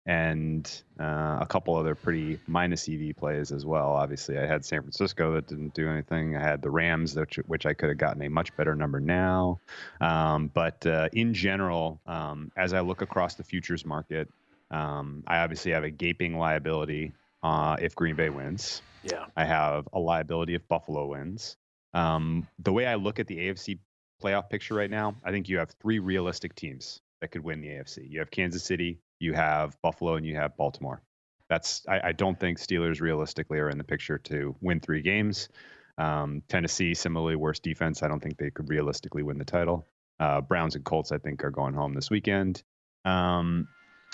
I: and uh, a couple other pretty minus E V plays as well. Obviously, I had San Francisco that didn't do anything. I had the Rams, which, which I could have gotten a much better number now. Um, but uh, in general, um, as I look across the futures market, um, I obviously have a gaping liability uh, if Green Bay wins.
J: Yeah.
I: I have a liability if Buffalo wins. Um, the way I look at the A F C playoff picture right now, I think you have three realistic teams that could win the A F C. You have Kansas City, you have Buffalo, and you have Baltimore. That's I, I don't think Steelers realistically are in the picture to win three games. Um, Tennessee, similarly worse defense. I don't think they could realistically win the title. Uh, Browns and Colts, I think, are going home this weekend. Um,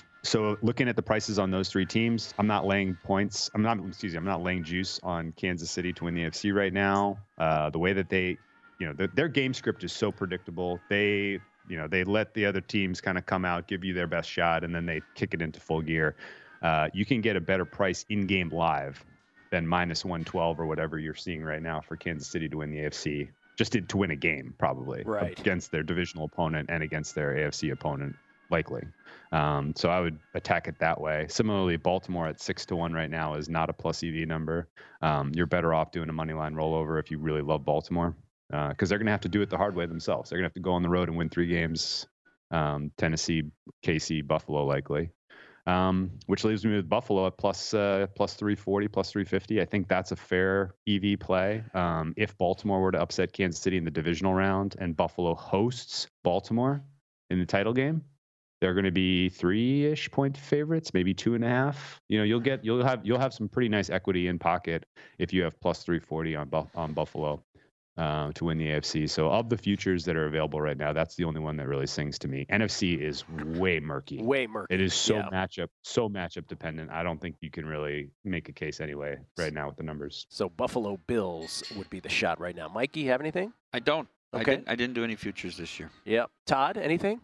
I: so looking at the prices on those three teams, I'm not laying points. I'm not, excuse me, I'm not laying juice on Kansas City to win the A F C right now. Uh, the way that they, you know, the, their game script is so predictable. They, you know, they let the other teams kind of come out, give you their best shot, and then they kick it into full gear. Uh, you can get a better price in-game live than minus one twelve or whatever you're seeing right now for Kansas City to win the A F C, just to, to win a game probably
J: right.
I: against their divisional opponent and against their A F C opponent likely. Um, so I would attack it that way. Similarly, Baltimore at six to one right now is not a plus E V number. Um, you're better off doing a money line rollover if you really love Baltimore, because uh, they're going to have to do it the hard way themselves. They're going to have to go on the road and win three games. Um, Tennessee, K C, Buffalo likely. Um, which leaves me with Buffalo at plus, uh, plus three forty, plus three fifty. I think that's a fair E V play. Um, if Baltimore were to upset Kansas City in the divisional round and Buffalo hosts Baltimore in the title game, they're going to be three-ish point favorites, maybe two and a half. You know, you'll get you'll have you'll have some pretty nice equity in pocket if you have plus three forty on on Buffalo uh, to win the A F C. So of the futures that are available right now, that's the only one that really sings to me. N F C is way murky.
J: Way murky.
I: It is so
J: yeah.
I: matchup so matchup dependent. I don't think you can really make a case anyway right now with the numbers.
J: So Buffalo Bills would be the shot right now. Mikey, you have anything?
G: I don't.
J: Okay.
G: I didn't, I didn't do any futures this year.
J: Yeah. Todd, anything?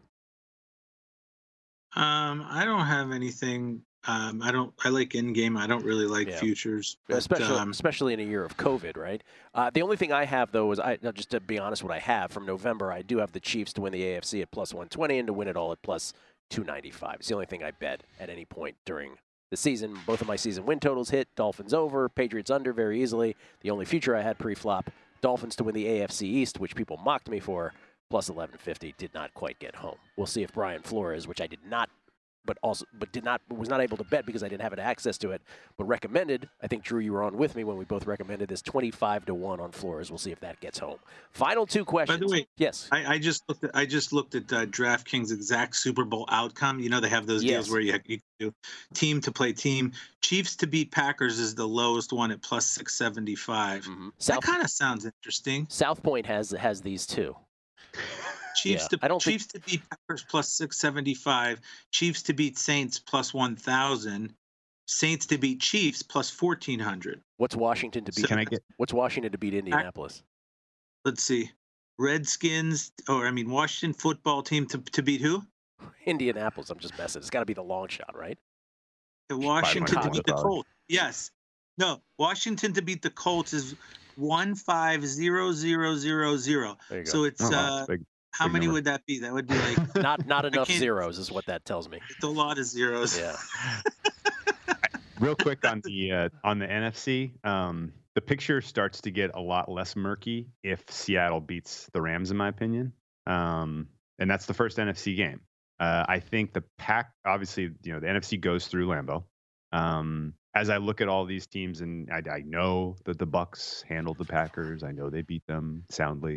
H: Um, I don't have anything. Um, I don't. I like in game. I don't really like
J: Yeah.
H: futures, but,
J: especially
H: um,
J: especially in a year of COVID, right? Uh, the only thing I have though is I just to be honest, what I have from November, I do have the Chiefs to win the A F C at plus one twenty and to win it all at plus two ninety-five. It's the only thing I bet at any point during the season. Both of my season win totals hit. Dolphins over, Patriots under very easily. The only future I had pre-flop, Dolphins to win the A F C East, which people mocked me for, plus eleven fifty, did not quite get home. We'll see if Brian Flores, which I did not, but also but did not was not able to bet because I didn't have access to it, but recommended. I think Drew, you were on with me when we both recommended this twenty-five to one on Flores. We'll see if that gets home. Final two questions.
H: By the way,
J: yes,
H: I, I just looked. At, I just looked at uh, DraftKings exact Super Bowl outcome. You know they have those
J: Yes.
H: deals where you, you do team to play team. Chiefs to beat Packers is the lowest one at plus six seventy-five.
J: Mm-hmm.
H: That kind of sounds interesting.
J: South Point has has these too.
H: Chiefs
J: Yeah,
H: to
J: I don't
H: Chiefs to beat Packers plus six seventy-five. Chiefs to beat Saints plus one thousand. Saints to beat Chiefs plus fourteen hundred.
J: What's Washington to beat?
H: So- Can I get-
J: What's Washington to beat Indianapolis?
H: Let's see. Redskins, or I mean Washington football team to, to beat who?
J: Indianapolis. I'm just messing. It's got to be the long shot, right?
H: The Washington to
J: hundred.
H: beat the Colts. Yes. No, Washington to beat the Colts is one five zero zero zero zero.
J: There you go.
H: So it's
I: Oh,
H: uh,
I: that's big.
H: how
I: big
H: many
I: number.
H: would that be? That would be like
J: Not not enough
H: can't-
J: zeros is what that tells me.
H: it's a lot of zeros.
J: Yeah.
I: Real quick on the uh, on the N F C, um, the picture starts to get a lot less murky if Seattle beats the Rams, in my opinion. Um, and that's the first N F C game. Uh, I think the pack, obviously, you know, the N F C goes through Lambeau. Um, as I look at all these teams, and I, I know that the Bucks handled the Packers, I know they beat them soundly.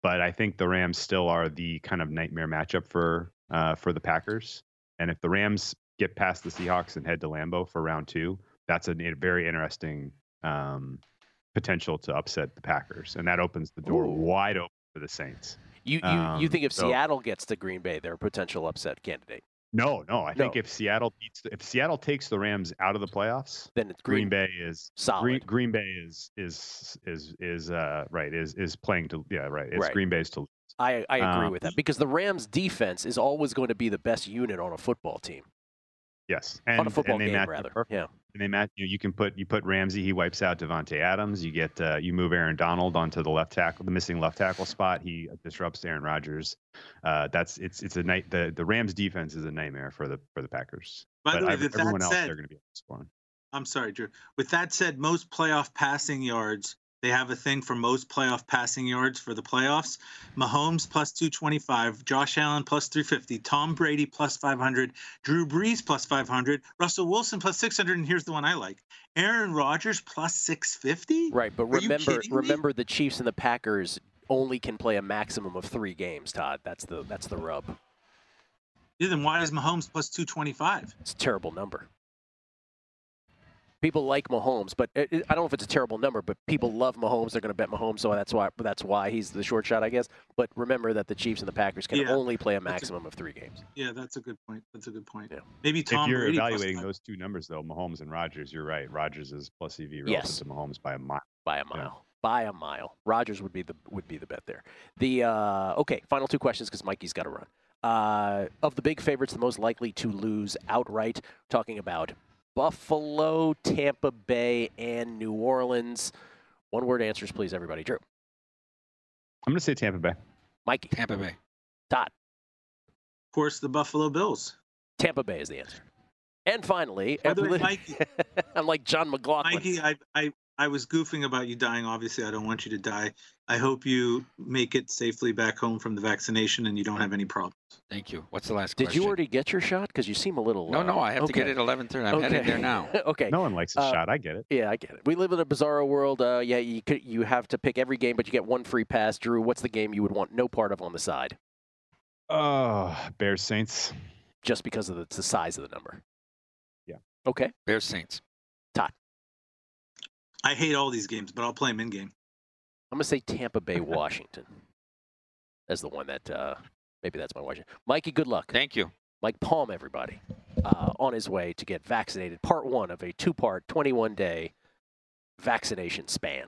I: but I think the Rams still are the kind of nightmare matchup for uh, for the Packers. And if the Rams get past the Seahawks and head to Lambeau for round two, that's a, a very interesting um, potential to upset the Packers, and that opens the door Ooh. wide open for the Saints.
J: You you, um, you think if so, Seattle gets to Green Bay, they're a potential upset candidate?
I: No, no. I
J: no.
I: think if Seattle beats, if Seattle takes the Rams out of the playoffs,
J: then it's
I: Green,
J: Green
I: Bay is
J: solid.
I: Green, Green Bay is is is is uh right is is playing to yeah right. It's
J: right.
I: Green Bay's to lose.
J: I I agree
I: um,
J: with that because the Rams defense is always going to be the best unit on a football team.
I: Yes, and
J: on a football
I: and they
J: game
I: match
J: rather.
I: Perfect.
J: Yeah.
I: And they match. You, know, you can put you put Ramsey. He wipes out Devontae Adams. You get uh, you move Aaron Donald onto the left tackle, the missing left tackle spot. He disrupts Aaron Rodgers. Uh, that's it's it's a night. The, the Rams defense is a nightmare for the for the Packers.
H: By
I: but
H: the way,
I: I,
H: with
I: everyone
H: that
I: else
H: said,
I: they're going to be scoring.
H: I'm sorry, Drew. With that said, most playoff passing yards, they have a thing for most playoff passing yards for the playoffs. Mahomes plus two twenty-five, Josh Allen plus three fifty, Tom Brady plus five hundred, Drew Brees plus five hundred, Russell Wilson plus six hundred, and here's the one I like, Aaron Rodgers plus six fifty.
J: Right, but
H: Are
J: remember remember the Chiefs and the Packers only can play a maximum of three games, Todd. That's the that's the rub.
H: Yeah, then why is Mahomes plus two twenty-five?
J: It's a terrible number. People like Mahomes, but it, it, I don't know if it's a terrible number, but people love Mahomes. They're going to bet Mahomes, so that's why that's why he's the short shot, I guess. But remember that the Chiefs and the Packers can
H: Yeah.
J: only play a maximum of three games.
H: Yeah, that's a good point. That's a good point.
J: Yeah.
H: Maybe Tom
I: if you're
H: Brady plus
I: evaluating
H: five.
I: those two numbers, though, Mahomes and Rodgers, you're right. Rodgers is plus E V relative
J: Yes.
I: to Mahomes by a mile.
J: By a mile. By a mile. Rodgers would be the would be the bet there. The uh, okay, final two questions because Mikey's got to run. Uh, of the big favorites, the most likely to lose outright, talking about Buffalo, Tampa Bay, and New Orleans. One word answers, please, everybody. Drew.
I: I'm going to say Tampa Bay.
J: Mikey.
G: Tampa Bay.
J: Todd.
H: Of course, the Buffalo Bills.
J: Tampa Bay is the answer. And finally,
H: By the way,
J: every-
H: Mikey,
J: I'm like John McLaughlin.
H: Mikey, I, I, I was goofing about you dying. Obviously, I don't want you to die. I hope you make it safely back home from the vaccination and you don't have any problems.
G: Thank you. What's the last
J: Did
G: question?
J: you already get your shot? Because you seem a little.
G: No,
J: uh,
G: no, I have to get
J: okay.
G: it at eleven thirty. I'm
J: okay.
G: headed there now.
J: okay.
I: No one likes a
J: Uh,
I: shot. I get it.
J: Yeah, I get it. We live in a bizarro world. Uh, yeah, you could, you have to pick every game, but you get one free pass. Drew, what's the game you would want no part of on the side?
I: Oh, Bears Saints.
J: Just because of the, the size of the number.
I: Yeah.
J: Okay.
G: Bears Saints.
J: Todd.
H: I hate all these games, but I'll play them in game.
J: I'm gonna say Tampa Bay, Washington. That's the one that uh, maybe that's my Washington. Mikey, good luck.
G: Thank you.
J: Mike Palm, everybody, uh, on his way to get vaccinated. Part one of a two-part, twenty-one day vaccination span.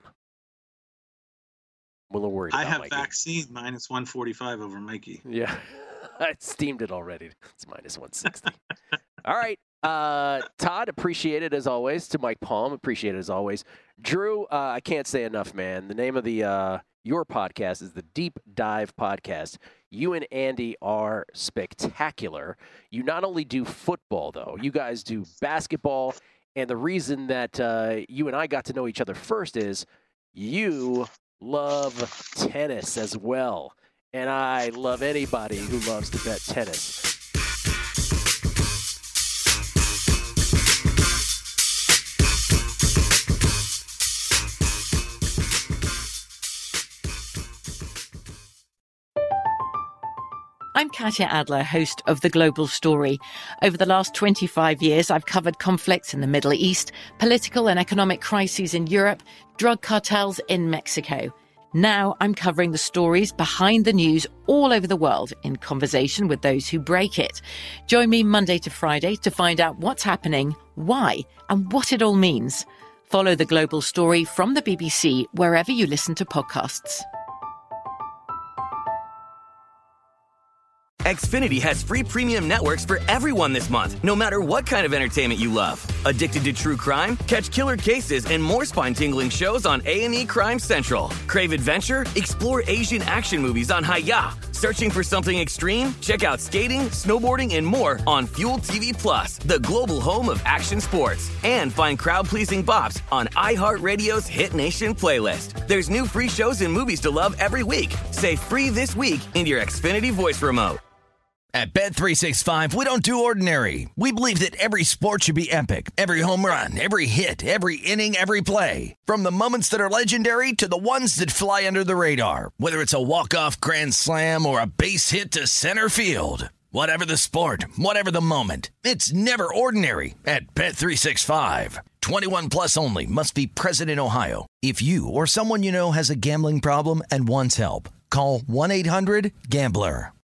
J: I'm a little worried
H: I
J: about
H: have
J: Mikey.
H: vaccine minus one forty-five over Mikey.
J: Yeah, I steamed it already. It's minus one sixty. All right. Uh, Todd, appreciate it as always. To Mike Palm, appreciate it as always. Drew, uh, I can't say enough, man. The name of the uh, your podcast is the Deep Dive Podcast. You and Andy are spectacular. You not only do football, though. You guys do basketball. And the reason that uh, you and I got to know each other first is you love tennis as well. And I love anybody who loves to bet tennis.
A: I'm Katya Adler, host of The Global Story. Over the last twenty-five years, I've covered conflicts in the Middle East, political and economic crises in Europe, drug cartels in Mexico. Now I'm covering the stories behind the news all over the world in conversation with those who break it. Join me Monday to Friday to find out what's happening, why, and what it all means. Follow The Global Story from the B B C wherever you listen to podcasts.
N: Xfinity has free premium networks for everyone this month, no matter what kind of entertainment you love. Addicted to true crime? Catch killer cases and more spine-tingling shows on A and E Crime Central. Crave adventure? Explore Asian action movies on Hi-Ya. Searching for something extreme? Check out skating, snowboarding, and more on Fuel T V Plus, the global home of action sports. And find crowd-pleasing bops on iHeartRadio's Hit Nation playlist. There's new free shows and movies to love every week. Say free this week in your Xfinity voice remote.
T: At Bet three sixty-five, we don't do ordinary. We believe that every sport should be epic. Every home run, every hit, every inning, every play. From the moments that are legendary to the ones that fly under the radar. Whether it's a walk-off grand slam or a base hit to center field. Whatever the sport, whatever the moment, it's never ordinary at Bet three sixty-five. twenty-one plus only. Must be present in Ohio. If you or someone you know has a gambling problem and wants help, call one eight hundred gambler.